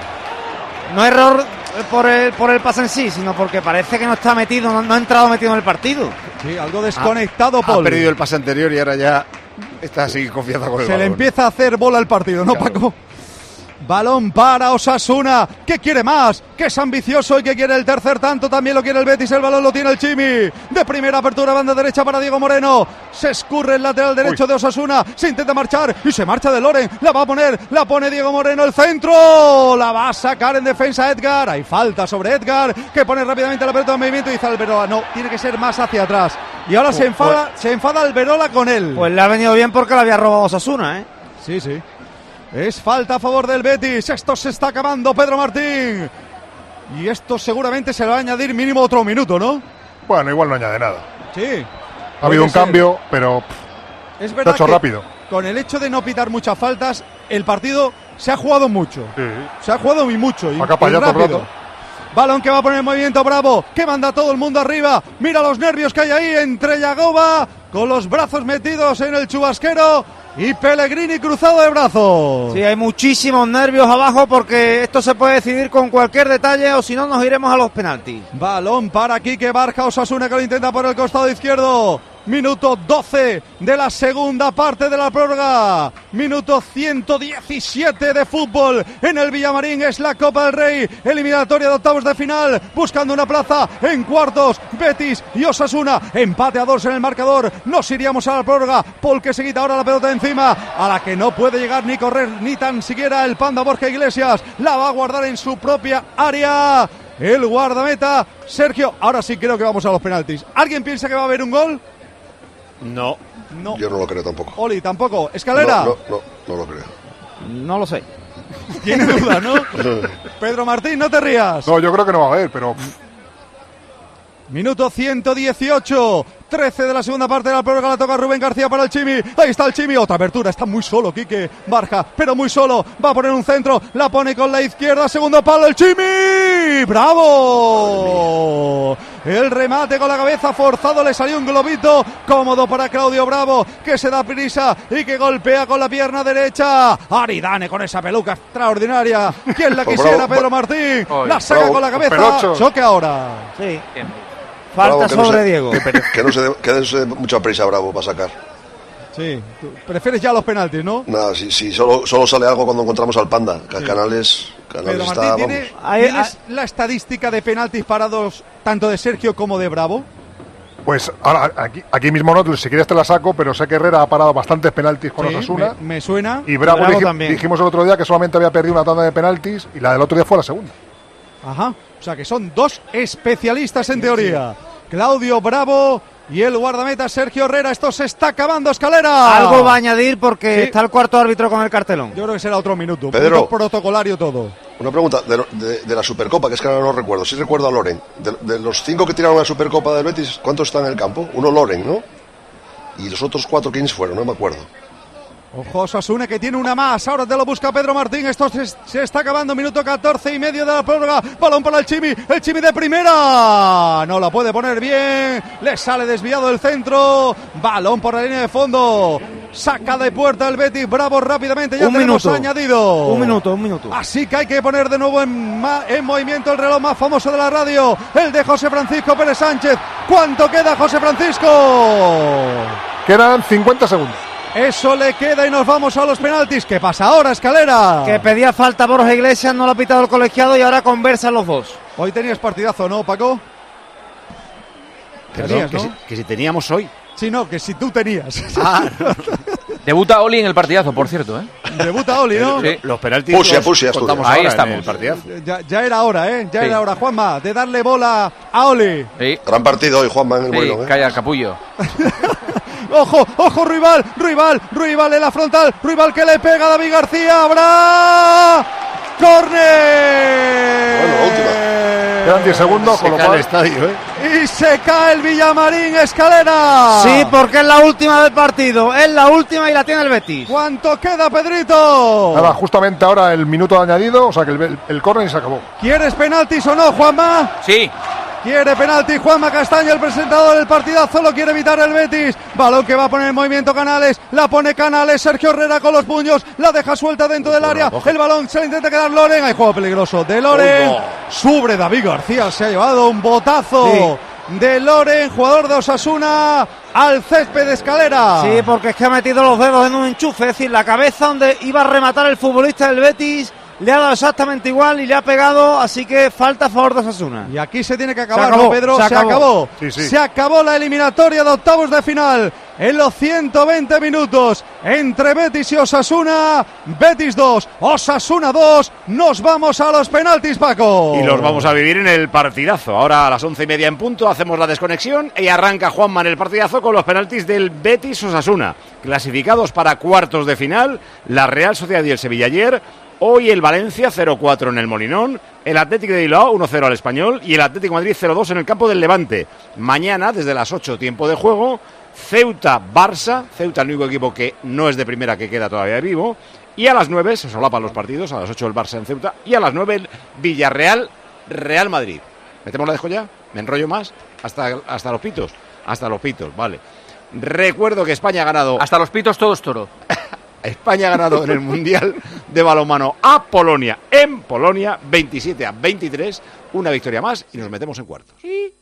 No error por el pase en sí, sino porque parece que no está metido, no ha entrado metido en el partido. Sí, algo desconectado, Paul. Ha perdido el pase anterior y ahora ya está así confianza con el balón. Se le empieza a hacer bola el partido, ¿no, claro. Paco? Balón para Osasuna, que quiere más, que es ambicioso y que quiere el tercer tanto, también lo quiere el Betis, el balón lo tiene el Chimi, de primera apertura, banda derecha para Diego Moreno, se escurre el lateral derecho de Osasuna, se intenta marchar y se marcha de Loren, la va a poner, la pone Diego Moreno, el centro, la va a sacar en defensa Edgar, hay falta sobre Edgar, que pone rápidamente la pelota en movimiento y dice Alberola, no, tiene que ser más hacia atrás, y ahora se enfada Alberola con él. Pues le ha venido bien porque le había robado Osasuna, ¿eh? Sí. Es falta a favor del Betis. Esto se está acabando, Pedro Martín. Y esto seguramente se le va a añadir mínimo otro minuto, ¿no? Bueno, igual no añade nada. Sí. Ha habido un cambio, pero es verdad hecho que rápido. Con el hecho de no pitar muchas faltas, el partido se ha jugado mucho. Sí. Se ha jugado y mucho. Acá para allá todo el rato. Balón que va a poner en movimiento Bravo, que manda a todo el mundo arriba. Mira los nervios que hay ahí entre Yagoba, con los brazos metidos en el chubasquero, y Pellegrini cruzado de brazos. Sí, hay muchísimos nervios abajo porque esto se puede decidir con cualquier detalle o si no nos iremos a los penaltis. Balón para Quique Barja, Osasuna que lo intenta por el costado izquierdo. Minuto 12 de la segunda parte de la prórroga. Minuto 117 de fútbol en el Villamarín. Es la Copa del Rey, eliminatoria de octavos de final, buscando una plaza en cuartos. Betis y Osasuna, empate a 2 en el marcador. Nos iríamos a la prórroga. Paul que se quita ahora la pelota de encima, a la que no puede llegar ni correr ni tan siquiera el Panda Borja Iglesias. La va a guardar en su propia área el guardameta Sergio. Ahora sí creo que vamos a los penaltis. ¿Alguien piensa que va a haber un gol? No. Yo no lo creo tampoco. Oli, tampoco. ¿Escalera? No lo creo. No lo sé. Tiene duda, ¿no? Pedro Martín, no te rías. No, yo creo que no va a haber, pero... Minuto 118, 13 de la segunda parte de la prórroga, la toca Rubén García para el Chimi. Ahí está el Chimi, otra apertura, está muy solo Quique Barja, pero muy solo. Va a poner un centro, la pone con la izquierda, segundo palo el Chimi. ¡Bravo! El remate con la cabeza forzado, le salió un globito cómodo para Claudio Bravo, que se da prisa y que golpea con la pierna derecha. Aridane con esa peluca extraordinaria. ¿Quién la quisiera? Pedro Martín. La saca con la cabeza. Choque ahora. Sí. Falta sobre Diego. Que no se dé mucha prisa Bravo para sacar. Sí, prefieres ya los penaltis, ¿no? Nada, si solo sale algo cuando encontramos al Panda. Canales Pedro está, Martín, ¿tienes la estadística de penaltis parados tanto de Sergio como de Bravo? Pues ahora aquí mismo no, si quieres te la saco, pero sé que Herrera ha parado bastantes penaltis con Osasuna. Me suena. Y Bravo dijimos el otro día que solamente había perdido una tanda de penaltis y la del otro día fue la segunda. Ajá, o sea que son dos especialistas en teoría. Claudio Bravo y el guardameta Sergio Herrera. Esto se está acabando, Escalera. Algo va a añadir porque está el cuarto árbitro con el cartelón. Yo creo que será otro minuto. Pedro, minuto protocolario todo. Una pregunta de la Supercopa, que es que ahora no recuerdo. Sí recuerdo a Loren. De los 5 que tiraron a la Supercopa del Betis, ¿cuántos están en el campo? Uno Loren, ¿no? Y los otros 4, ¿quiénes fueron? No me acuerdo. Ojo, Osasuna que tiene una más. Ahora te lo busca Pedro Martín. Esto se está acabando. Minuto 14 y medio de la prórroga. Balón para el Chimi. El Chimi de primera. No la puede poner bien. Le sale desviado el centro. Balón por la línea de fondo. Saca de puerta el Betis. Bravo rápidamente. Ya tenemos añadido. Un minuto. Así que hay que poner de nuevo en movimiento el reloj más famoso de la radio. El de José Francisco Pérez Sánchez. ¿Cuánto queda, José Francisco? Quedan 50 segundos. Eso le queda y nos vamos a los penaltis. ¿Qué pasa ahora, Escalera? Que pedía falta Borja Iglesias, no lo ha pitado el colegiado y ahora conversan los dos. Hoy tenías partidazo, ¿no, Paco? Perdón, tenías, ¿no? que si teníamos hoy. Sí, no, que si tú tenías. Debuta Oli en el partidazo, por cierto, ¿eh? Debuta Oli, ¿no? Sí. Los penaltis contamos ahí ahora estamos. en el partidazo. Ya era hora, ¿eh? Ya era hora, Juanma, de darle bola a Oli. Sí. Gran partido hoy, Juanma, en el vuelo. Calla, capullo. Ojo, Ruibal en la frontal, Ruibal que le pega a David García, habrá ¡córner! Bueno, la última. Quedan 10 segundos, con lo cual el estadio, y se cae el Villamarín, Escalera. Sí, porque es la última del partido, es la última y la tiene el Betis. ¿Cuánto queda, Pedrito? Nada, justamente ahora el minuto añadido, o sea que el córner se acabó. ¿Quieres penaltis o no, Juanma? Sí. Quiere penalti Juanma Castaño, el presentador del partidazo, lo quiere evitar el Betis. Balón que va a poner en movimiento Canales, la pone Canales, Sergio Herrera con los puños, la deja suelta dentro del área. El balón se le intenta quedar Loren, hay juego peligroso de Loren. Sobre David García, se ha llevado un botazo de Loren, jugador de Osasuna, al césped de Escalera. Sí, porque es que ha metido los dedos en un enchufe, es decir, la cabeza donde iba a rematar el futbolista del Betis. Le ha dado exactamente igual y le ha pegado, así que falta a favor de Osasuna. Y aquí se tiene que acabar, ¿no, Pedro? Se acabó. Sí. Se acabó la eliminatoria de octavos de final en los 120 minutos entre Betis y Osasuna. Betis 2, Osasuna 2. Nos vamos a los penaltis, Paco. Y los vamos a vivir en el partidazo. Ahora a las 11:30 en punto hacemos la desconexión y arranca Juanma en el partidazo con los penaltis del Betis Osasuna. Clasificados para cuartos de final, la Real Sociedad y el Sevilla ayer. Hoy el Valencia 0-4 en el Molinón, el Atlético de Bilbao 1-0 al Español y el Atlético de Madrid 0-2 en el campo del Levante. Mañana, desde las 8, tiempo de juego, Ceuta-Barça, Ceuta el único equipo que no es de primera que queda todavía vivo, y a las 9 se solapan los partidos, a las 8 el Barça en Ceuta y a las 9 el Villarreal-Real Madrid. ¿Metemos la dejo ya? ¿Me enrollo más? Hasta los pitos. Hasta los pitos, vale. Recuerdo que España ha ganado... Hasta los pitos todos toro. España ha ganado en el Mundial de Balonmano a Polonia, en Polonia, 27-23, una victoria más y nos metemos en cuartos.